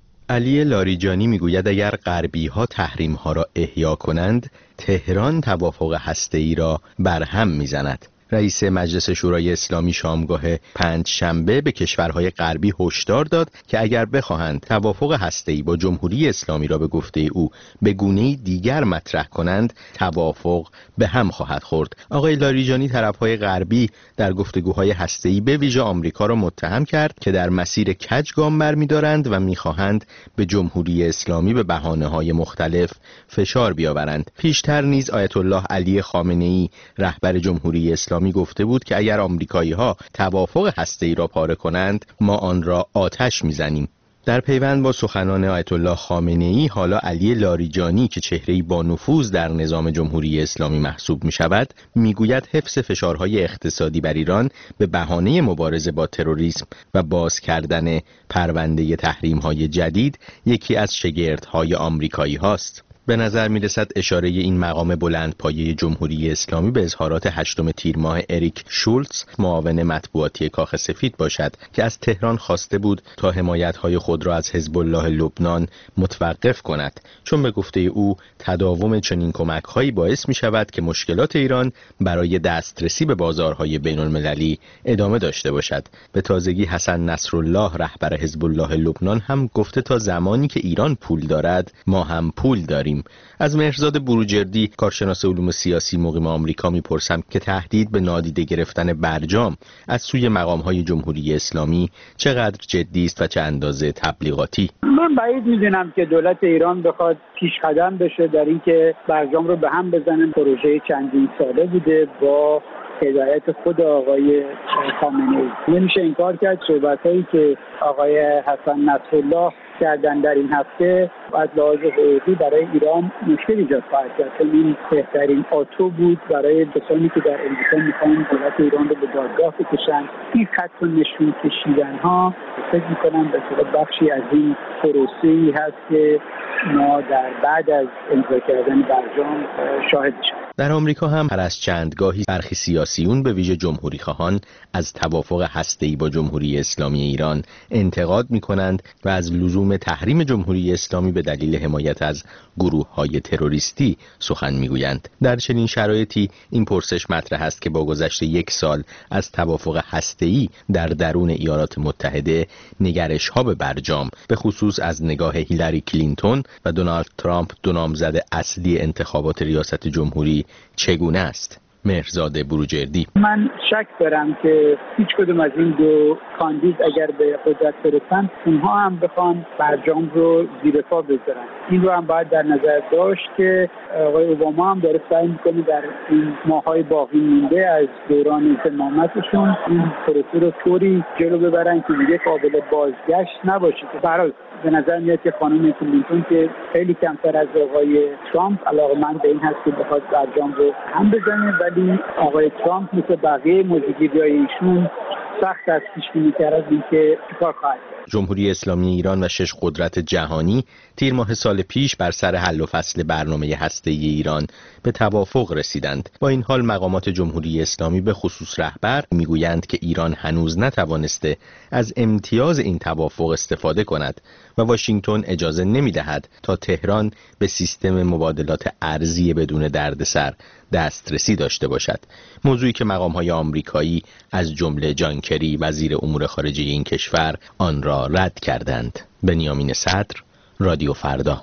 علی لاریجانی میگوید اگر غربی ها تحریم ها را احیا کنند، تهران توافق هسته‌ای را برهم میزند. رئیس مجلس شورای اسلامی شامگاه پنج شنبه به کشورهای غربی هشدار داد که اگر بخواهند توافق هسته‌ای با جمهوری اسلامی را به گفته او به گونه‌ای دیگر مطرح کنند، توافق به هم خواهد خورد. آقای لاریجانی طرفهای غربی در گفتگوهای هسته‌ای به ویژه آمریکا را متهم کرد که در مسیر کج گام برمی‌دارند و می‌خواهند به جمهوری اسلامی به بهانه‌های مختلف فشار بیاورند. پیشتر نیز آیت الله علی خامنه‌ای رهبر جمهوری اسلامی می گفته بود که اگر آمریکایی‌ها توافق هسته‌ای را پاره کنند، ما آن را آتش می‌زنیم. در پیوند با سخنان آیت الله خامنه‌ای، حالا علی لاریجانی که چهره‌ای با نفوذ در نظام جمهوری اسلامی محسوب می‌شود، میگوید حفظ فشارهای اقتصادی بر ایران به بهانه مبارزه با تروریسم و باز کردن پرونده تحریم‌های جدید یکی از شگردهای آمریکایی هاست. به نظر می رسد اشاره این مقام بلندپایه جمهوری اسلامی به اظهارات هشتم تیر ماه اریک شولتز، معاون مطبوعاتی کاخ سفید باشد که از تهران خواسته بود تا حمایت‌های خود را از حزب الله لبنان متوقف کند، چون به گفته او تداوم چنین کمک‌هایی باعث می شود که مشکلات ایران برای دسترسی به بازارهای بین‌المللی ادامه داشته باشد. به تازگی حسن نصرالله رهبر حزب الله لبنان هم گفته تا زمانی که ایران پول دارد ما هم پول داریم. از مهرزاد بروجردی، کارشناس علوم سیاسی مقیم آمریکا، میپرسم که تهدید به نادیده گرفتن برجام از سوی مقام‌های جمهوری اسلامی چقدر جدی است و چه اندازه تبلیغاتی؟ من بعید می‌دونم که دولت ایران بخواد پیش قدم بشه در اینکه برجام رو به هم بزنن. پروژه چندین ساله بوده با هدایت خود آقای خامنه‌ای. نمیشه انکار کرد صحبتایی که آقای حسن نصرالله کردن در این هفته از لحاظ حقوقی برای ایران مشکل ایجاد خواهد کرد. این بهترین آتو بود برای کسانی که در امریکا میخوان دولت ایران رو به دادگاه بکشن. این خط و نشون کشیدن ها فکر میکنم به صورت بخشی از این پروسه‌ای هست که ما در بعد از امضا کردن برجام شاهد شدیم. در آمریکا هم هر از چندگاهی برخی سیاسیون به ویژه جمهوری خواهان از توافق هسته‌ای با جمهوری اسلامی ایران انتقاد می‌کنند و از لزوم تحریم جمهوری اسلامی به دلیل حمایت از گروه‌های تروریستی سخن می‌گویند. در چنین شرایطی این پرسش مطرح است که با گذشت یک سال از توافق هسته‌ای در درون ایالات متحده، نگرش‌ها به برجام به خصوص از نگاه هیلاری کلینتون و دونالد ترامپ، دو نامزد اصلی انتخابات ریاست جمهوری، چگونه است؟ مهرزاد بروجردی: من شک دارم که هیچ کدوم از این دو کاندید اگر به قدرت برسن اونها هم بخوان برجام رو زیر پا بذارن. این رو هم باید در نظر داشت که آقای اوباما هم داره سعی میکنه در این ماهای باقی مونده از دوران زمامتشون این پروسه رو طوری جلو ببرن که دیگه قابل بازگشت نباشه. که برای به نظر میاد که خانم کلینتون که خیلی کمتر از آقای ترامپ علاقه‌مند به این هست که بخواد برجام رو هم بزنه، ولی آقای ترامپ مثل بقیه موضوعگیری‌های ایشون سخت از پیش بینی کردن اینکه چیکار خواهد کرد. جمهوری اسلامی ایران و شش قدرت جهانی تیر ماه سال پیش بر سر حل و فصل برنامه هسته‌ای ایران به توافق رسیدند. با این حال مقامات جمهوری اسلامی به خصوص رهبر میگویند که ایران هنوز نتوانسته از امتیاز این توافق استفاده کند و واشنگتن اجازه نمیدهد تا تهران به سیستم مبادلات ارزی بدون دردسر دسترسی داشته باشد. موضوعی که مقام‌های آمریکایی از جمله جان کری وزیر امور خارجه این کشور آن را رد کردند. بنیامین صدر، رادیو فردا.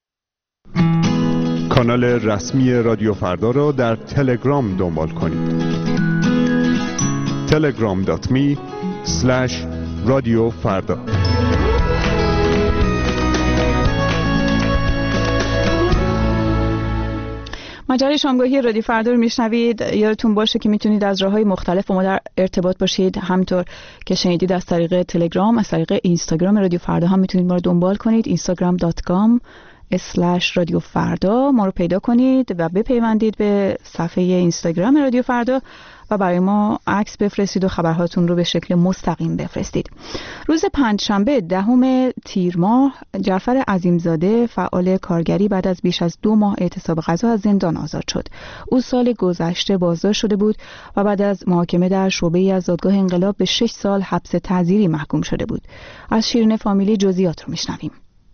کانال رسمی رادیو فردا را در تلگرام دنبال کنید. تلگرام دات می اسلش رادیو فردا. مجله شامگاهی رادیو فردا رو میشنوید. یادتون باشه که میتونید از راههای مختلف با ما در ارتباط باشید. همطور که شنیدید از طریق تلگرام، از طریق اینستاگرام رادیو فردا هم میتونید ما رو دنبال کنید. اینستاگرام دات کام اسلش رادیو فردا ما رو پیدا کنید و بپیوندید به صفحه اینستاگرام رادیو فردا و برای ما عکس بفرستید و خبرهاتون رو به شکل مستقیم بفرستید. روز پنجشنبه دهم تیر ماه جعفر عظیمزاده فعال کارگری بعد از بیش از دو ماه اعتصاب غذا از زندان آزاد شد. او سال گذشته بازداشت شده بود و بعد از محاکمه در شعبه‌ای از دادگاه انقلاب به شش سال حبس تعزیری محکوم شده بود. از شیرین فامیلی جزئیات رو میشنویم.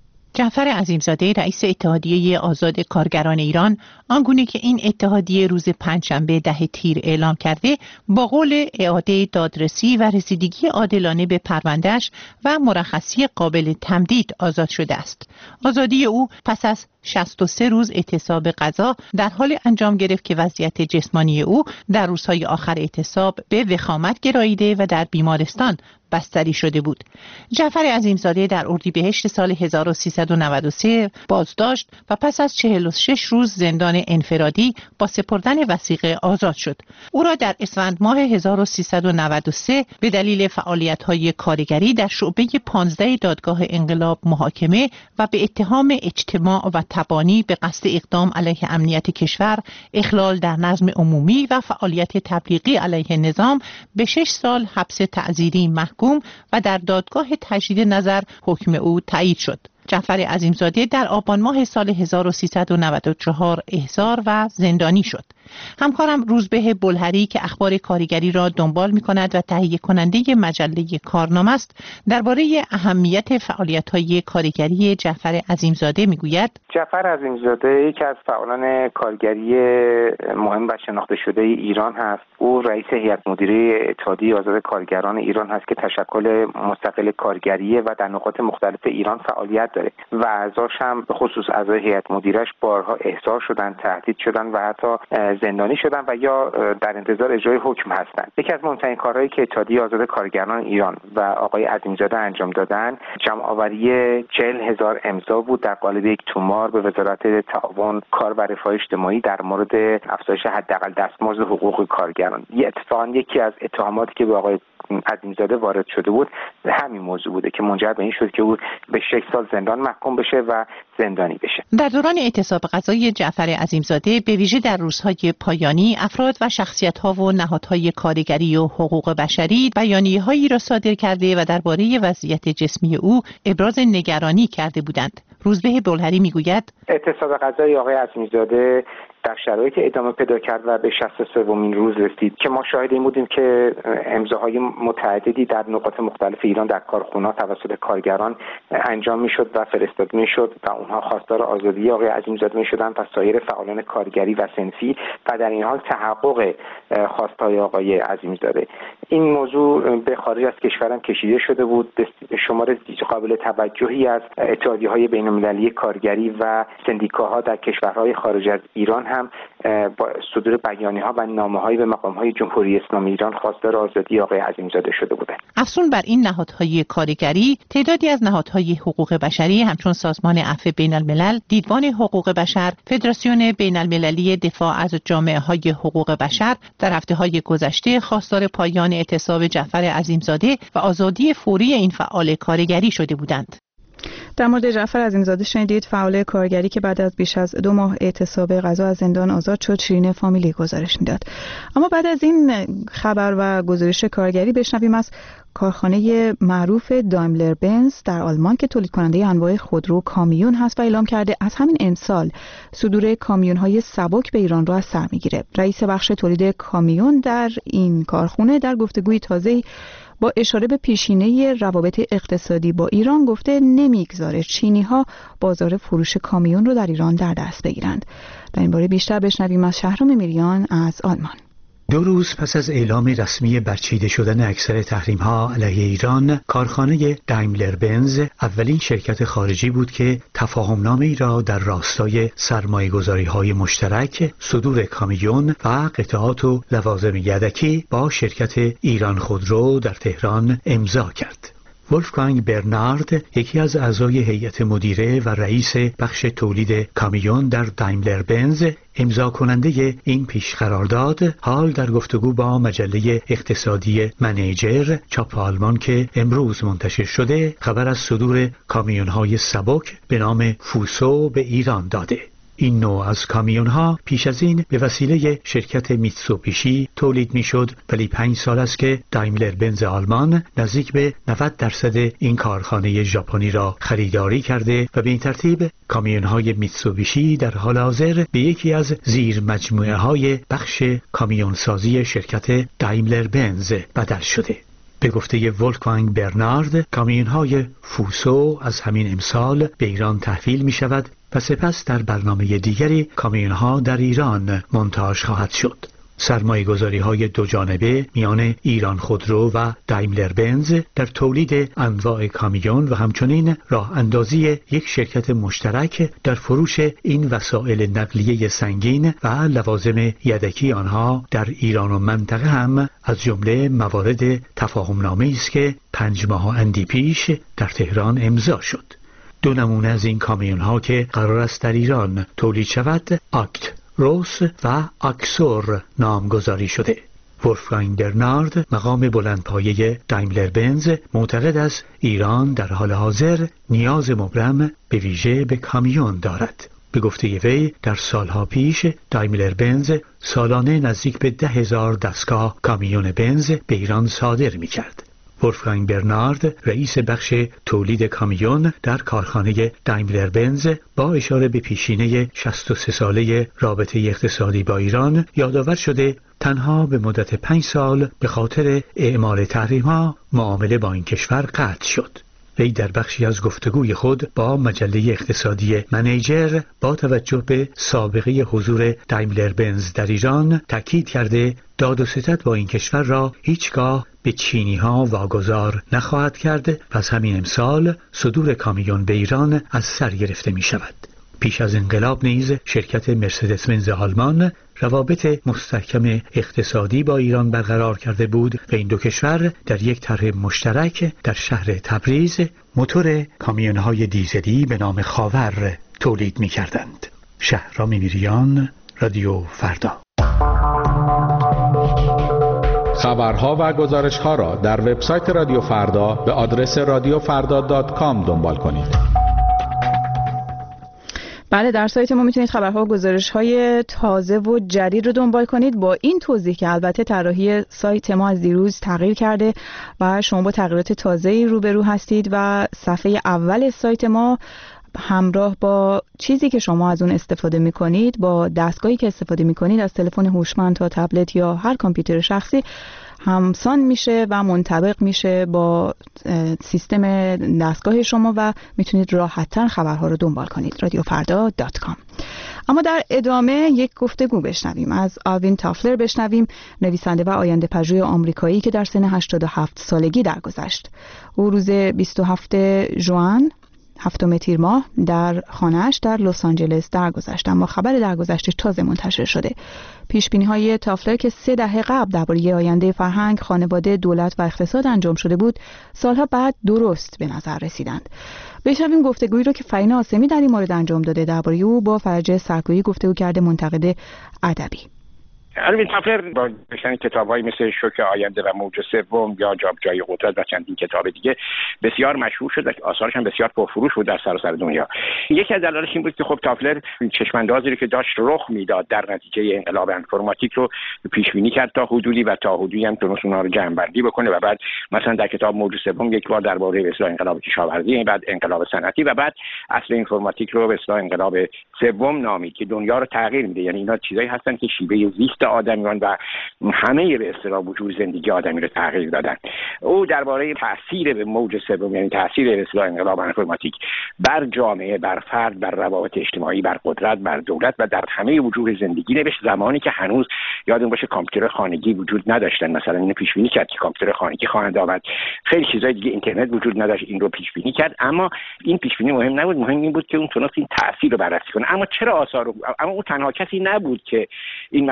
جعفر عظیمزاده رئیس اتحادیه آزاد کارگران ایران آنگونه که این اتحادیه روز پنجشنبه ده تیر اعلام کرده با قول اعاده دادرسی و رسیدگی عادلانه به پروندهش و مرخصی قابل تمدید آزاد شده است. آزادی او پس از شصت و سه روز اعتصاب غذا در حال انجام گرفت که وضعیت جسمانی او در روزهای آخر اعتصاب به وخامت گراییده و در بیمارستان بستری شده بود. جعفر عظیمزاده در اردیبهشت سال هزار و سیصد و نود و سه بازداشت و پس از چهل و شش روز زندان انفرادی با سپردن وثیقه آزاد شد. او را در اسفند ماه هزار و سیصد و نود و سه به دلیل فعالیت‌های کارگری در شعبه پانزده دادگاه انقلاب محاکمه و به اتهام اجتماع و تبانی به قصد اقدام علیه امنیت کشور، اخلال در نظم عمومی و فعالیت تبلیغی علیه نظام به شش سال حبس تعزیری محکوم و در دادگاه تجدید نظر حکم او تایید شد. جعفر عظیمزاده در آبان ماه سال هزار و سیصد و نود و چهار احضار و زندانی شد. همکارم روزبه بلهری که اخبار کارگری را دنبال می کند و تهیه کننده مجله کارنامه است درباره اهمیت فعالیت‌های کارگری جعفر عظیمزاده می گوید. جعفر عظیمزاده یکی از فعالان کارگری مهم و شناخته شده ایران هست. او رئیس هیئت مدیره اتحادیه آزاد کارگران ایران هست که تشکل مستقل کارگریه و در نقاط مختلف ایران فعالیت داره و اعضاش هم به خصوص اعضای هیئت مدیرش بارها احضار شدن، تهدید شدن و حتی زندانی شدن و یا در انتظار اجرای حکم هستند. یکی از مهمترین کارهایی که اتحادیه آزاد کارگران ایران و آقای عظیمزاده انجام دادن جمع آوری چهل هزار امضا بود در قالب یک تومار به وزارت تعاون کار و رفاه اجتماعی در مورد افزایش حداقل دستمزد حقوق کارگران. یه اتفاقا یکی از اتهاماتی که به آقای عظیمزاده وارد شده بود همین موضوع بوده که منجر به این شد که او به شش سال زندان محکوم بشه و زندانی بشه. در دوران اعتصاب غذای جعفر عظیمزاده به ویژه در روزهای پایانی افراد و شخصیت‌ها و نهادهای کارگری و حقوق بشری بیانیه‌هایی را صادر کرده و درباره وضعیت جسمی او ابراز نگرانی کرده بودند. روزبه بلهری میگوید اعتصاب غذای آقای عظیمزاده در شرایط ادامه پیدا کرد و به شصت و سومین روز رسید که ما شاهد این بودیم که امضاهای متعددی در نقاط مختلف ایران در کارخانه‌ها توسط کارگران انجام میشد و فرستاده میشد و اونها خواستار آزادی آقای عظیمزاده میشدند و سایر فعالان کارگری و صنفی و در این حال تحقق خواستهای آقای عظیمزاده. این موضوع به خارج از کشورم کشیده شده بود. شمار قابل توجهی از اتحادیه‌های بین‌المللی کارگری و سندیکاها در کشورهای خارج از ایران هم با صدور بیانیه‌ها و نامه‌هایی به مقام‌های جمهوری اسلامی ایران خواستار آزادی آقای عظیمزاده شده بودند. افزون بر این نهادهای کارگری، تعدادی از نهادهای حقوق بشری همچون سازمان عفو بین‌الملل، دیدبان حقوق بشر، فدراسیون بین‌المللی دفاع از جامعه‌های حقوق بشر در هفته‌های گذشته خواستار پایان اعتصاب جعفر عظیمزاده و آزادی فوری این فعال کارگری شده بودند. در مورد جعفر عظیمزاده شنیدید، فعال کارگری که بعد از بیش از دو ماه اعتصاب غذا از زندان آزاد شد. شیرین فامیلی گزارش میداد. اما بعد از این خبر و گزارش کارگری بشنویم از کارخانه معروف دایملر بنز در آلمان که تولید کننده انواع خودرو کامیون هست و اعلام کرده از همین امسال صدور کامیون‌های سبک به ایران را از سر میگیره. رئیس بخش تولید کامیون در این کارخانه در گفتگوی تازه‌ای با اشاره به پیشینه روابط اقتصادی با ایران گفته نمیگذاره چینی‌ها بازار فروش کامیون رو در ایران در دست بگیرند. در این باره بیشتر بشنویم از شهرام میریان از آلمان. دو روز پس از اعلام رسمی برچیده شدن اکثر تحریم‌ها علیه ایران، کارخانه دایملر بنز اولین شرکت خارجی بود که تفاهمنامه‌ای را در راستای سرمایه‌گذاری‌های مشترک، صدور کامیون و قطعات و لوازم یدکی با شرکت ایران خودرو در تهران امضا کرد. ولفگانگ برنارد، یکی از اعضای هیئت مدیره و رئیس بخش تولید کامیون در دایملر بنز، امضا کننده این پیش قرارداد، حال در گفتگو با مجله اقتصادی منیجر چاپ آلمان که امروز منتشر شده خبر از صدور کامیون‌های سبک به نام فوسو به ایران داده. این نوع از کامیون‌ها پیش از این به وسیله شرکت میتسوبیشی تولید می‌شد، ولی پنج سال است که دایملر بنز آلمان نزدیک به نود درصد این کارخانه ژاپنی را خریداری کرده و به این ترتیب کامیون‌های میتسوبیشی در حال حاضر به یکی از زیر مجموعه‌های بخش کامیونسازی شرکت دایملر بنز بدل شده. به گفته ولفگانگ برنارد، کامیون‌های فوسو از همین امسال به ایران تحویل می شود و سپس در برنامه دیگری کامیون‌ها در ایران مونتاژ خواهد شد. سرمایه گذاری های دو جانبه میان ایران خودرو و دایملر بنز در تولید انواع کامیون و همچنین راه اندازی یک شرکت مشترک در فروش این وسایل نقلیه سنگین و لوازم یدکی آنها در ایران و منطقه هم از جمله موارد تفاهم‌نامه‌ای است که پنج ماه اندی پیش در تهران امضا شد. دو نمونه از این کامیون ها که قرار است در ایران تولید شود، آکت روس و آکسور نامگذاری شده. ولفگانگ برنارد، مقام بلندپایه دایملر بنز، معتقد است ایران در حال حاضر نیاز مبرم به ویژه به کامیون دارد. به گفته وی در سالها پیش دایملر بنز سالانه نزدیک به ده هزار دستگاه کامیون بنز به ایران صادر می کرد. ولفگانگ برنارد، رئیس بخش تولید کامیون در کارخانه دایملر بنز، با اشاره به پیشینه شصت و سه ساله رابطه اقتصادی با ایران یادآور شده تنها به مدت پنج سال به خاطر اعمال تحریم‌ها معامله با این کشور قطع شد. وی در بخشی از گفتگوی خود با مجله اقتصادی منیجر با توجه به سابقه حضور دایملر بنز در ایران تاکید کرده داد و ستد با این کشور را هیچگاه به چینی ها واگذار نخواهد کرد و از همین امسال صدور کامیون به ایران از سر گرفته می شود. پیش از انقلاب نیز شرکت مرسدس بنز آلمان روابط مستحکم اقتصادی با ایران برقرار کرده بود و این دو کشور در یک طرح مشترک در شهر تبریز موتور کامیون‌های دیزلی به نام خاور تولید می‌کردند. شهرام میریان، رادیو فردا. خبرها و گزارش‌ها را در وبسایت رادیو فردا به آدرس رادیو فردا دات کام دنبال کنید. بله، در سایت ما میتونید خبرها و گزارش‌های تازه و جدید رو دنبال کنید، با این توضیح که البته طراحی سایت ما از دیروز تغییر کرده و شما با تغییرات تازه‌ای روبرو هستید و صفحه اول سایت ما همراه با چیزی که شما از اون استفاده می‌کنید، با دستگاهی که استفاده می‌کنید، از تلفن هوشمند تا تبلت یا هر کامپیوتر شخصی همسان میشه و منطبق میشه با سیستم دستگاه شما و میتونید راحت‌تر خبرها رو دنبال کنید. رادیو فردا دات کام. اما در ادامه یک گفتگو بشنویم از آلوین تافلر بشنویم، نویسنده و آینده پژوه آمریکایی که در سن هشتاد و هفت سالگی درگذشت. او روز بیست و هفتم ژوئن هفتم تیر ماه در خانه‌اش در لس آنجلس درگذشت، اما خبر درگذشتش تازه منتشر شده. پیش‌بینی‌های تافلر که سه دهه قبل درباره آینده فرهنگ، خانواده، دولت و اقتصاد انجام شده بود، سالها بعد درست به نظر رسیدند. بشنویم گفتگویی رو که فرین آسمی در این مورد انجام داده. درباره او با فرجه سرکویی گفتگو کرده، منتقد ادبی. آلوین تافلر با نوشتن کتاب‌هایی مثل شوک آینده و موج سوم یا جابجایی قدرت و چندین کتاب دیگه بسیار مشهور شد و آثارش هم بسیار پرفروش بود در سراسر دنیا. یکی از دلایلش این بود که خب تافلر چشم‌اندازی که داشت رخ میداد در نتیجه انقلاب انفرماتیک رو پیش بینی کرد تا حدودی و تا حدودی هم تونست اونها رو جمع‌بندی بکنه و بعد مثلا در کتاب موج سوم یک بار درباره به اصطلاح انقلاب کشاورزی، بعد انقلاب صنعتی و بعد اصل انفرماتیک رو به اصطلاح انقلاب سوم نامید که دنیا رو تغییر میده. یعنی اینا چیزایی هستن که شیوه زیست آدمیان و همه به اصطلاح وجود زندگی آدمی رو تغییر دادن. او درباره تاثیر به موج سوم، یعنی تاثیر به اصطلاح انقلاب انفرماتیک بر جامعه، بر فرد، بر روابط اجتماعی، بر قدرت، بر دولت و در همه وجود زندگی نوشت، زمانی که هنوز یادمون باشه کامپیوتر خانگی وجود نداشتن. مثلا اینو پیش بینی کرد که کامپیوتر خانگی خواهند آمد، خیلی چیزای دیگه، اینترنت وجود نداشت، این رو پیش بینی کرد. اما این پیش بینی مهم نبود، مهم این بود که اون تونست این تاثیر رو بررسی کنه. اما چرا آثار رو... اما او تنها کسی نبود که این مسائل رو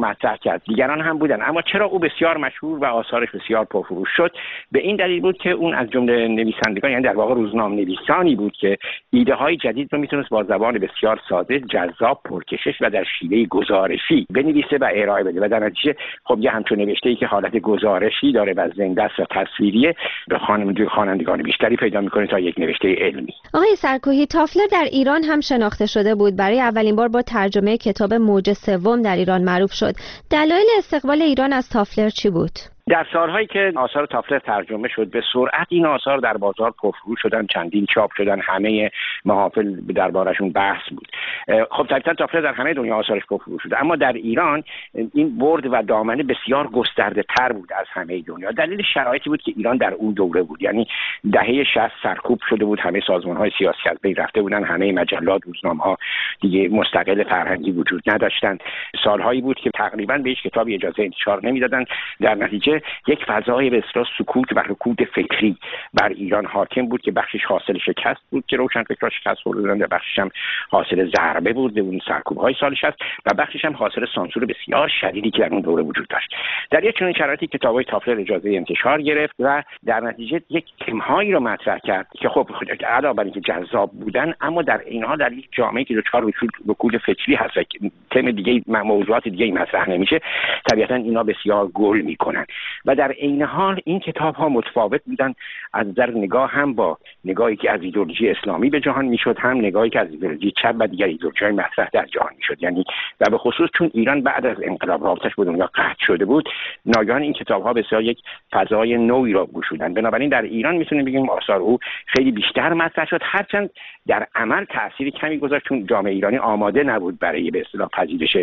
مطرح کرد. دیگران هم بودن، اما چرا او بسیار مشهور و آثارش بسیار پرفروش شد؟ به این دلیل بود که اون از جمله نویسندگان، یعنی در واقع روزنامه نویسانی بود که ایده های جدید رو میتونست با زبان بسیار ساده، جذاب، پرکشش و در شیوه گزارشی بنویسه و ارائه بده و در نتیجه خب یه همچون نوشته‌ای که حالت گزارشی داره و زنده است و تصویریه به خوانندگان بیشتری پیدا میکنه تا یک نوشته علمی. آقای سرکوهی، تافلر در ایران هم شناخته شده بود. برای اولین بار با ترجمه کتاب موج سوم در ایران معروف شد. دلایل استقبال ایران از تافلر چی بود؟ در سالهایی که آثار تافلر ترجمه شد به سرعت این آثار در بازار پرفروش شدن، چندین چاپ شدن، همه محافل دربارشون بحث بود. خب طبعا تافلر در همه دنیا آثارش پرفروش شده، اما در ایران این برد و دامنه بسیار گسترده تر بود از همه دنیا. دلیل شرایطی بود که ایران در اون دوره بود، یعنی دهه شصت سرکوب شده بود، همه سازمان‌های سیاسی از بین رفته بودن، همه مجلات، روزنامه‌ها دیگه مستقل فرهنگی وجود نداشتند. سالهایی بود که تقریبا به هیچ کتابی اجازه انتشار نمیدادن. در نتیجه یک فضای به اصطلاح سکوت و رکود فکری بر ایران حاکم بود که بخشش حاصل شکست بود که روشنفکران شکست خوردن و بخشش هم حاصل ضربه بود اون سرکوب‌های سال شصت و بخشش هم حاصل سانسور بسیار شدیدی که در اون دوره وجود داشت. در یک چنین شرایطی کتاب‌های تافلر اجازه انتشار گرفت و در نتیجه یک تم‌هایی رو مطرح کرد که خب علاوه بر اینکه جذاب بودن، اما در این حال در یک جامعه‌ای که دچار رکود فکری هست و تم دیگه موضوعات دیگه مطرح نمیشه، طبیعتاً اینا بسیار گل میکنن و در عین حال این کتاب ها متفاوت بودن از نظر نگاه، هم با نگاهی که از ایدئولوژی اسلامی به جهان میشد، هم نگاهی که از ایدئولوژی چپ و دیگر ایدئولوژی‌های مطرح در جهان میشد. یعنی و به خصوص چون ایران بعد از انقلاب رابطش با دنیا قطع شده بود، ناگهان این کتاب ها بسیار یک فضای نوعی را گشودن. بنابراین در ایران میتونیم بگیم آثار او خیلی بیشتر مطرح شد، هرچند در عمل تأثیری کمی گذاشت چون جامعه ایرانی آماده نبود برای به اصطلاح پذیرش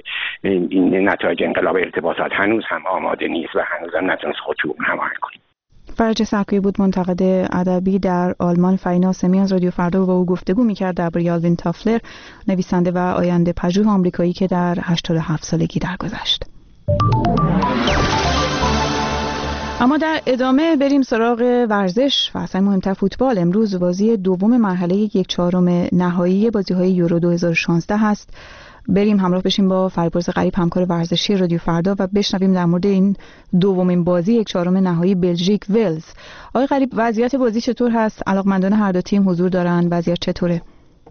این نتایج انقلاب ارتباطات. هنوز هم آماده نیست و هنوز هم نتونست خودشو هماهنگ کنه. فرج سرکوهی بود، منتقد ادبی در آلمان. فرینا سمی از رادیو فردا با او گفتگو می‌کرد درباره آلوین تافلر، نویسنده و آینده پژوه آمریکایی که در هشتاد و هفت سالگی درگذشت. اما در ادامه بریم سراغ ورزش و اصلا مهمتر فوتبال. امروز بازی دوم مرحله یک چهارم نهایی بازی‌های یورو دو هزار و شانزده هست. بریم همراه بشیم با فریبرز غریب، همکار ورزشی رادیو فردا، و بشنویم در مورد این دومین بازی یک چهارم نهایی بلژیک ولز. آقای غریب، وضعیت بازی چطور هست؟ علاقمندان هر دو تیم حضور دارن، وضعیت چطوره؟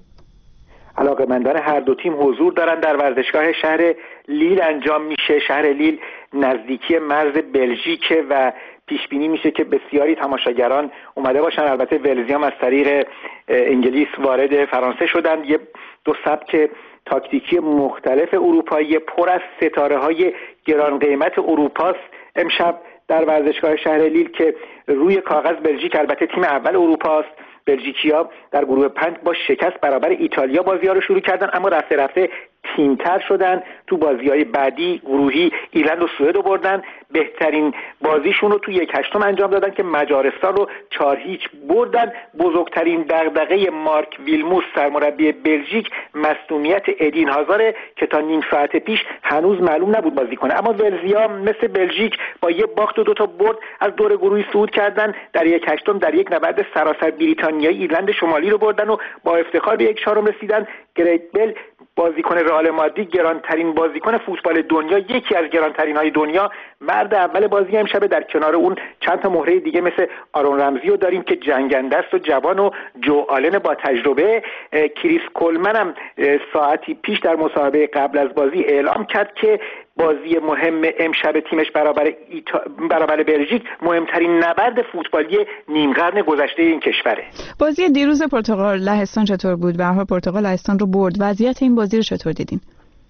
علاقمندان هر دو تیم حضور دارن. در ورزشگاه شهر لیل انجام میشه. شهر لیل نزدیکی مرز بلژیک و پیش بینی میشه که بسیاری تماشاگران اومده باشن. البته ولزیام از طریق انگلیس وارد فرانسه شدن. یه دو سبک تاکتیکی مختلف اروپایی پر از ستاره های گران قیمت اروپاست امشب در ورزشگاه شهر لیل که روی کاغذ بلژیک البته تیم اول اروپاست. بلژیکیا در گروه پنج با شکست برابر ایتالیا بازی‌ها رو شروع کردن، اما رفته رفته تیم‌تر شدن. تو بازی‌های بعدی گروهی ایرلند و سوئد رو بردن. بهترین بازیشون رو تو یک هشتم انجام دادن که مجارستان رو چهار هیچ بردن. بزرگترین دغدغه مارک ویلموس سرمربی بلژیک مصدومیت ادین هازاره که تا نیم ساعت پیش هنوز معلوم نبود بازی کنه. اما ولزیا مثل بلژیک با یه باخت و دو تا برد از دور گروهی صعود کردن. در یک هشتم در یک نبرد سراسر بریتانیایی ایرلند شمالی رو بردن و با افتخار به یک چهارم رسیدن. گریت بل بازیکن رئال مادرید، گرانترین بازیکن فوتبال دنیا، یکی از گرانترین های دنیا، مرد اول بازی امشب. در کنار اون چند تا مهره دیگه مثل آرون رمزی رو داریم که جنگنده است و جوان، و جو آلن با تجربه. کریس کولمن هم ساعتی پیش در مصاحبه قبل از بازی اعلام کرد که بازی مهم امشب تیمش برابر ایتا... برابر بلژیک مهمترین نبرد فوتبالی نیم قرن گذشته این کشوره. بازی دیروز پرتغال لهستان چطور بود؟ به هر حال پرتغال لهستان رو برد. وضعیت این بازی رو چطور دیدین؟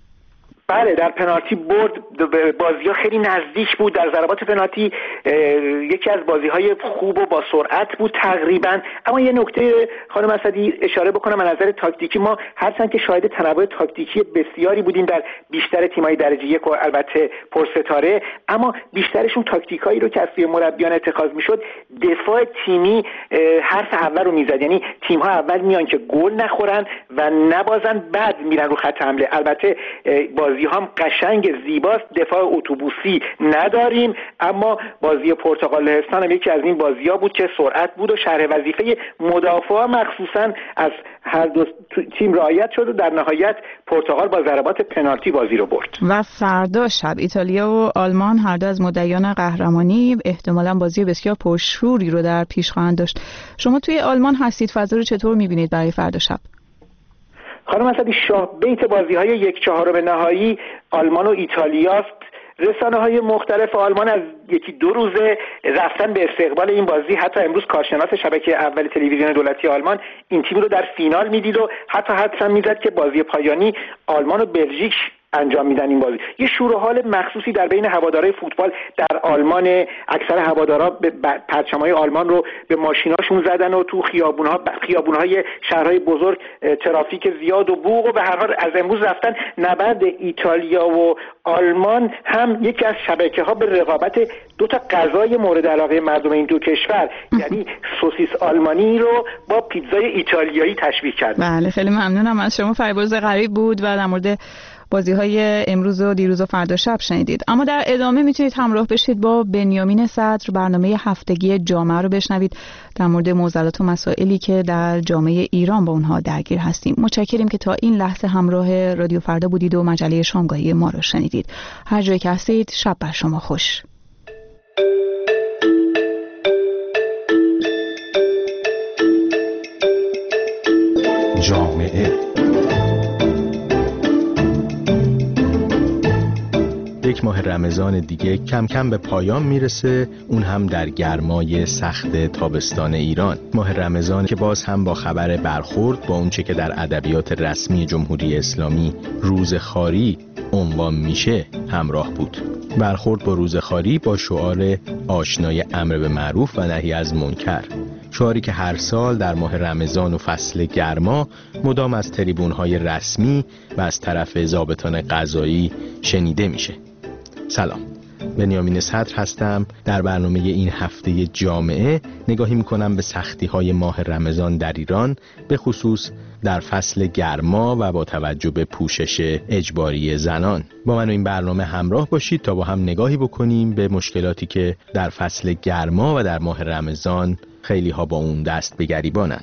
بله، در پنالتی برد. بازی‌ها خیلی نزدیک بود. در ضربات پنالتی یکی از بازی‌های خوب و با سرعت بود تقریبا. اما یه نکته خانم اسدی اشاره بکنم، از نظر تاکتیکی ما هرچند که شاهد تنوع تاکتیکی بسیاری بودیم در بیشتر تیم‌های درجه یک و البته پرستاره، اما بیشترشون تاکتیکایی رو که از سوی مربیان اتخاذ می‌شد دفاع تیمی حرف اول رو می‌زد. یعنی تیم‌ها اول میان که گل نخورن و نبازن، بعد میرن رو خط حمله. البته بازی بازی هم قشنگ زیباست، دفاع اتوبوسی نداریم، اما بازی پرتغال لهستان هم یکی از این بازی‌ها بود که سرعت بود و شرح وظیفه مدافع مخصوصاً از هر دو تیم رعایت شد و در نهایت پرتغال با ضربات پنالتی بازی رو برد. و فردا شب ایتالیا و آلمان هر دو از مدعیان قهرمانی احتمالاً بازی بسیار پرشوری رو در پیش خواهند داشت. شما توی آلمان هستید، فضا رو چطور می‌بینید برای فردا شب؟ خانم اسدی، شاه بیت بازی‌های یک چهارم نهایی آلمان و ایتالیاست. رسانه‌های مختلف آلمان از یکی دو روزه رفتن به استقبال این بازی. حتی امروز کارشناس شبکه اول تلویزیون دولتی آلمان این تیم رو در فینال میدید و حتی حدس هم میزد که بازی پایانی آلمان و بلژیک انجام میدن این بازی. یه شور و حال مخصوصی در بین هوادارهای فوتبال در آلمان، اکثر هوادارا به پرچم‌های آلمان رو به ماشیناشون زدن و تو خیابون‌ها خیابون‌های شهرهای بزرگ ترافیک زیاد و بوق و به هر حال از امروز رفتن. نبرد ایتالیا و آلمان هم یکی از شبکه‌ها به رقابت دو تا غذای مورد علاقه مردم این دو کشور یعنی سوسیس آلمانی رو با پیتزای ایتالیایی تشبیه کرد. بله، خیلی ممنونم از شما. فریبرز غریب بود و در مورد بازی‌های امروز و دیروز و فردا شب شنیدید. اما در ادامه میتونید همراه بشید با بنیامین صدر، برنامه هفتگی جامعه رو بشنوید در مورد معضلات و مسائلی که در جامعه ایران با اونها درگیر هستیم. متشکریم که تا این لحظه همراه رادیو فردا بودید و مجله شامگاهی ما رو شنیدید. هر جایی که هستید شب بر شما خوش. جامعه یک ماه رمضان دیگه کم کم به پایان میرسه، اون هم در گرمای سخت تابستان ایران. ماه رمضان که باز هم با خبر برخورد با اونچه که در ادبیات رسمی جمهوری اسلامی روز خاری عنوان میشه همراه بود. برخورد با روز خاری با شعار آشنای امر به معروف و نهی از منکر، شعاری که هر سال در ماه رمضان و فصل گرما مدام از تریبون‌های رسمی و از طرف ضابطان قضایی شنیده میشه. سلام، بنیامین صدر هستم. در برنامه این هفته جامعه نگاهی میکنم به سختی‌های ماه رمضان در ایران، به خصوص در فصل گرما و با توجه به پوشش اجباری زنان. با من این برنامه همراه باشید تا با هم نگاهی بکنیم به مشکلاتی که در فصل گرما و در ماه رمضان خیلی ها با اون دست به گریبانن.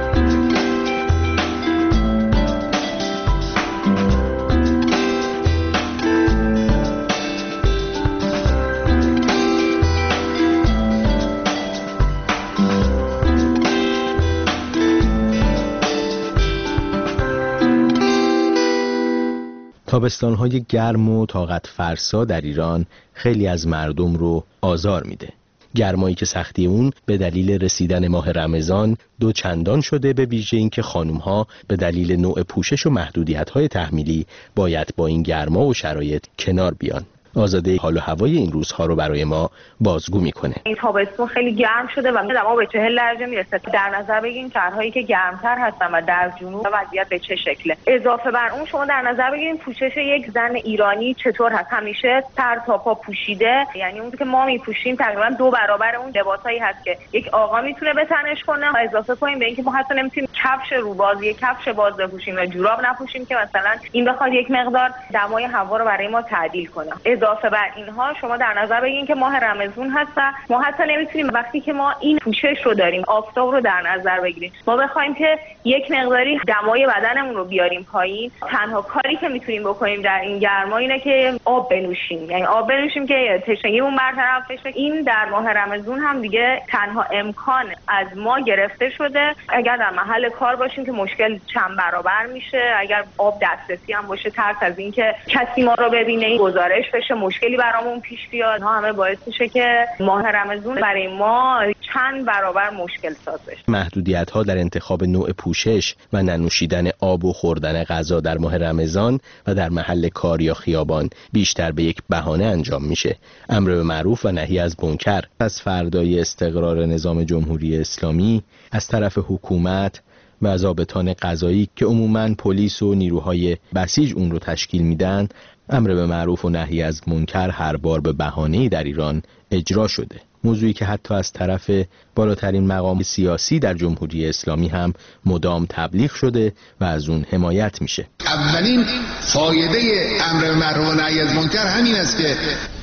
تابستان‌های گرم و طاقت فرسا در ایران خیلی از مردم رو آزار میده. گرمایی که سختی اون به دلیل رسیدن ماه رمضان دو چندان شده، به ویژه این که خانم‌ها به دلیل نوع پوشش و محدودیت‌های تحمیلی باید با این گرما و شرایط کنار بیان. آزاده حال و هوای این روزها رو برای ما بازگو میکنه. این تابستون خیلی گرم شده و دما به چهل درجه میرسه. در نظر بگیریم شهرهایی که گرمتر هستن و در جنوب وضعیت به چه شکله. اضافه بر اون شما در نظر بگیریم پوشش یک زن ایرانی چطور هست. همیشه سر تا پا پوشیده، یعنی اون که ما میپوشیم تقریبا دو برابر اون لباسایی هست که یک آقا میتونه به تنش کنه. و اضافه کنیم به اینکه ما حتی نمیتونیم کفش روباز یک کفش باز بپوشیم و جوراب نپوشیم که مثلا این بخواد یک مقدار دمای هوا رو برای ما تعدیل کنه. اضافه بر اینها شما در نظر بگیرید که ماه رمضان هست و ما حتی نمیتونیم وقتی که ما این پوشش رو داریم، آفتاب رو در نظر بگیریم، ما بخوایم که یک مقداری دمای بدنمون رو بیاریم پایین، تنها کاری که میتونیم بکنیم در این گرما اینه که آب بنوشیم. یعنی آب بنوشیم که تشنگیمون برطرف بشه. این در ماه رمضان هم دیگه تنها امکان از ما گرفته شده. اگر در محل کار باشیم که مشکل چند برابر میشه، اگر آب دسترسی هم باشه ترس از اینکه کسی ما رو ببینه گزارش بشه، مشکلی برامون پیش بیاد، ها همه باعث میشه که ماه رمضان برای ما چند برابر مشکل ساز بشه. محدودیت‌ها در انتخاب نوع پوشش و ننوشیدن آب و خوردن غذا در ماه رمضان و در محل کار یا خیابان بیشتر به یک بهانه انجام میشه. امر به معروف و نهی از منکر از فردای استقرار نظام جمهوری اسلامی از طرف حکومت و ضابطان قضایی که عموماً پلیس و نیروهای بسیج اون رو تشکیل میدن، امر به معروف و نهی از منکر هر بار به بهانه‌ای در ایران اجرا شده. موضوعی که حتی از طرف بالاترین مقام سیاسی در جمهوری اسلامی هم مدام تبلیغ شده و از اون حمایت میشه. اولین فایده امر بالمعروف و نهی از منکر همین است که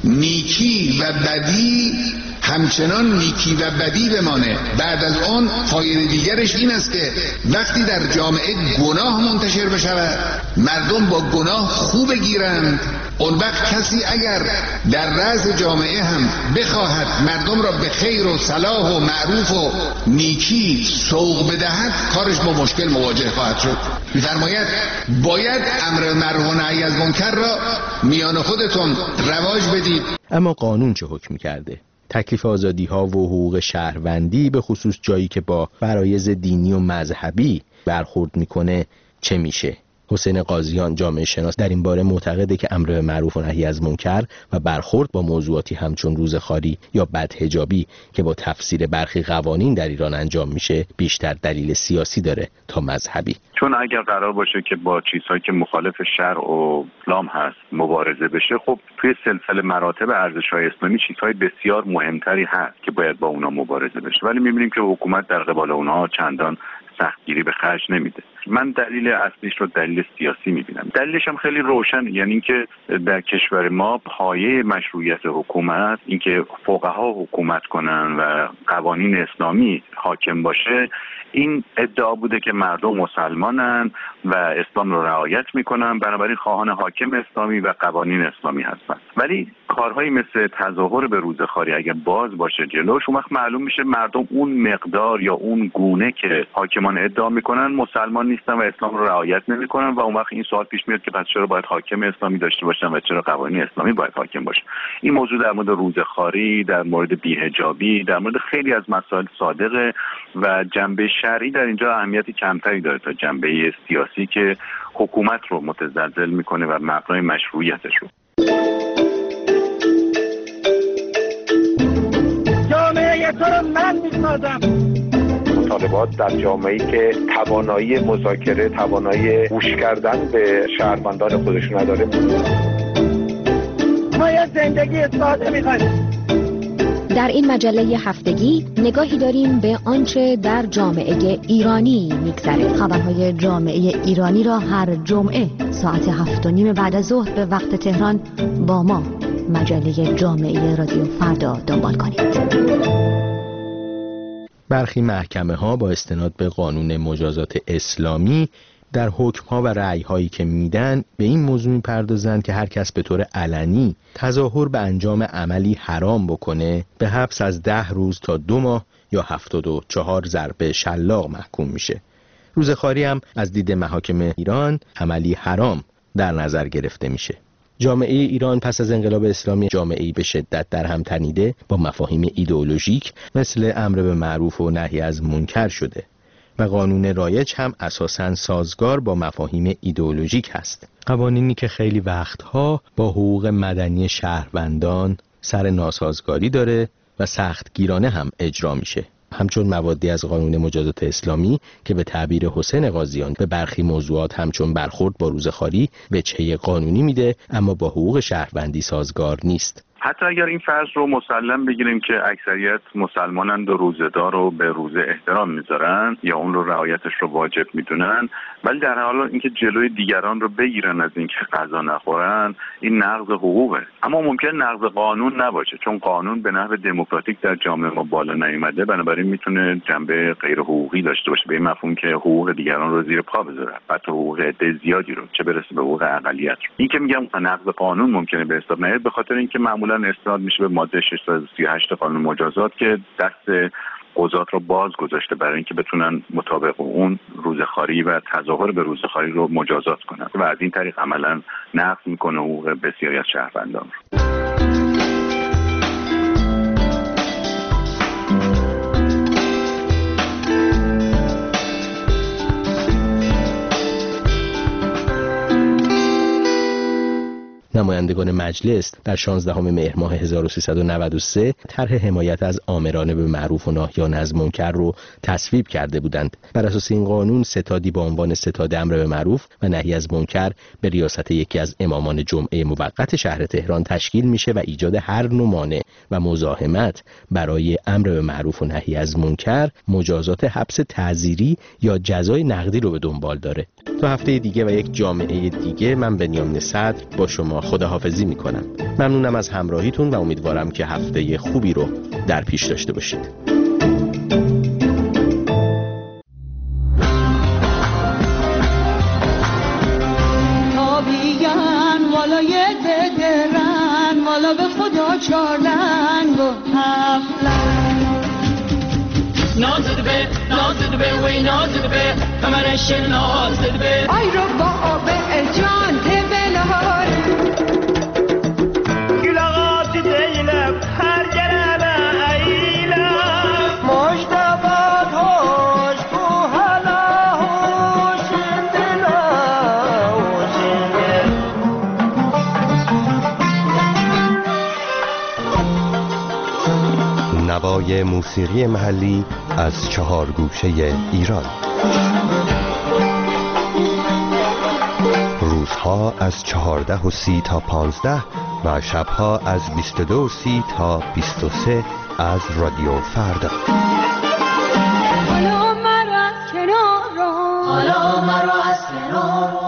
نیکی و بدی همچنان نیکی و بدی بمانه. بعد از آن فایده دیگرش این است که وقتی در جامعه گناه منتشر بشود، مردم با گناه خوب بگیرند، اون وقت کسی اگر در رأس جامعه هم بخواهد مردم را به خیر و صلاح و معروف و نیکی سوق بدهد، کارش با مشکل مواجه خواهد شد. می‌فرماید باید امر بالمعروف و نهی از منکر را میان خودتون رواج بدید. اما قانون چه حکم کرده؟ تکلیف آزادی ها و حقوق شهروندی به خصوص جایی که با فرایض دینی و مذهبی برخورد میکنه چه میشه؟ حسین قاضیان جامعه شناس در این باره معتقده که امر معروف و نهی از منکر و برخورد با موضوعاتی همچون روزخواری یا بدحجابی که با تفسیر برخی قوانین در ایران انجام میشه بیشتر دلیل سیاسی داره تا مذهبی. چون اگر قرار باشه که با چیزهایی که مخالف شرع و اسلام هست مبارزه بشه، خب توی سلسله مراتب ارزش‌های اسلامی چیزهای بسیار مهمتری هست که باید با اونا مبارزه بشه، ولی می‌بینیم که حکومت در قبال اونها چندان سختگیری به خرج نمیده. من دلیل اصلیش رو دلیل سیاسی میبینم. دلیلش هم خیلی روشن، یعنی اینکه در کشور ما پایه مشروعیت حکومت، اینکه فقها حکومت کنن و قوانین اسلامی حاکم باشه، این ادعا بوده که مردم مسلمانن و اسلام رو رعایت میکنن، بنابراین خواهان حاکم اسلامی و قوانین اسلامی هستن. ولی کارهایی مثل تظاهر به روزخواری اگر باز باشه جلوش، اون وقت معلوم میشه مردم اون مقدار یا اون گونه که حاکمان ادعا میکنن مسلمان نیستن و اسلام رو رعایت نمیکنن و اون وقت این سوال پیش میاد که پس چرا باید حاکم اسلامی داشته باشن و چرا قوانین اسلامی باید حاکم باشه. این موضوع در مورد روزخواری، در مورد بی‌حجابی، در مورد خیلی از مسائل صادقه و جنبه شرعی در اینجا اهمیتی کمتری داره تا جنبه سیاسی که حکومت رو متزلزل میکنه و مبنای مشروعیتش رو. جامعه تو رو من میسازم. مطالبات در جامعه‌ای که توانایی مذاکره، توانایی گوش کردن به شهروندان خودش نداره. ما یه زندگی ساده می‌خوایم. در این مجله هفتگی نگاهی داریم به آنچه در جامعه ایرانی میگذره. خبرهای جامعه ایرانی را هر جمعه ساعت هفت و نیم بعد از ظهر به وقت تهران با ما مجله جامعه رادیو فردا دنبال کنید. برخی محکمه ها با استناد به قانون مجازات اسلامی در حکم ها و رأی هایی که میدن به این موضوع میپردازند که هر کس به طور علنی تظاهر به انجام عملی حرام بکنه به حبس از ده روز تا دو ماه یا هفتاد و چهار ضرب شلاق محکوم میشه. روزخواری هم از دید محاکم ایران عملی حرام در نظر گرفته میشه. جامعه ایران پس از انقلاب اسلامی جامعه‌ای به شدت در هم تنیده با مفاهیم ایدئولوژیک مثل امر به معروف و نهی از منکر شده و قانون رایج هم اساساً سازگار با مفاهیم ایدئولوژیک هست. قوانینی که خیلی وقتها با حقوق مدنی شهروندان سر ناسازگاری داره و سختگیرانه هم اجرا میشه. همچون موادی از قانون مجازات اسلامی که به تعبیر حسین قاضیان به برخی موضوعات همچون برخورد با روزخواری وجهه قانونی میده اما با حقوق شهروندی سازگار نیست. حتی اگر این فرض رو مسلم بگیریم که اکثریت مسلمانند و روزه‌دار رو به روزه احترام میذارن یا اون رو رعایتش رو واجب میدونن، ولی در حال اینکه جلوی دیگران رو بگیرن از اینکه غذا نخورن، این نقض حقوقه. اما ممکن نقض قانون نباشه، چون قانون به نحو دموکراتیک در جامعه ما بالا نیامده، بنابراین میتونه جنبه غیر حقوقی داشته باشه، به این مفهوم که حقوق دیگران رو زیر پا بذاره، حتی حقوق عده زیادی رو، چه برسه به حقوق اقلیت رو. این که میگم نقض قانون ممکنه به حساب نیاد به خاطر اینکه معمولا استناد میشه به ماده ششصد و سی و هشت قانون مجازات که دست قضات رو باز گذاشته برای اینکه بتونن مطابق اون روزخواری و تظاهر به روزخواری رو مجازات کنن و از این طریق عملا نقض میکنه حقوق بسیاری از شهروندان رو. نمایندگان مجلس در شانزدهم مهر ماه هزار و سیصد و نود و سه طرح حمایت از آمرانه به معروف و ناهیان از منکر رو تصویب کرده بودند. بر اساس این قانون ستادی با عنوان ستاد امر به معروف و نهی از منکر به ریاست یکی از امامان جمعه موقت شهر تهران تشکیل میشه و ایجاد هر نوع مانع و مزاحمت برای امر به معروف و نهی از منکر مجازات حبس تعزیری یا جزای نقدی رو به دنبال داره. تا هفته دیگه و یک جامعه دیگه من بنیامین صدر با شما خداحافظی میکنم. ممنونم از همراهیتون و امیدوارم که هفته خوبی رو در پیش داشته باشید. والا به خدا چارلنگ و هفلنگ نازد به نازد به وی نازد به کمرش نازد به آی رو با آب جان تبلار گلاغات دیلم هر گرمه ایلم مجدبات هاش بو حلا هوشن دلا هوشن نوای موسیقی محلی از چهار گوشه ایران. روزها از چهارده و سی تا پانزده و شبها از بیست و دو و سی تا بیست و سه از رادیو فردا. حالا مرا از کنار حالا مرا از کنار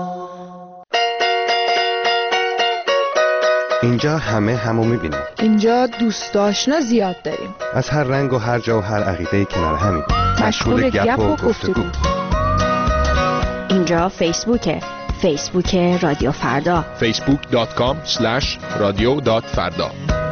اینجا همه همو میبینیم. اینجا دوست آشنا زیاد داریم. از هر رنگ و هر جا و هر عقیده کنار همیم. مشغول گپ و گفتگو. اینجا فیسبوکه. فیسبوک رادیو فردا. فیسبوک دات کام اسلش رادیو دات فردا.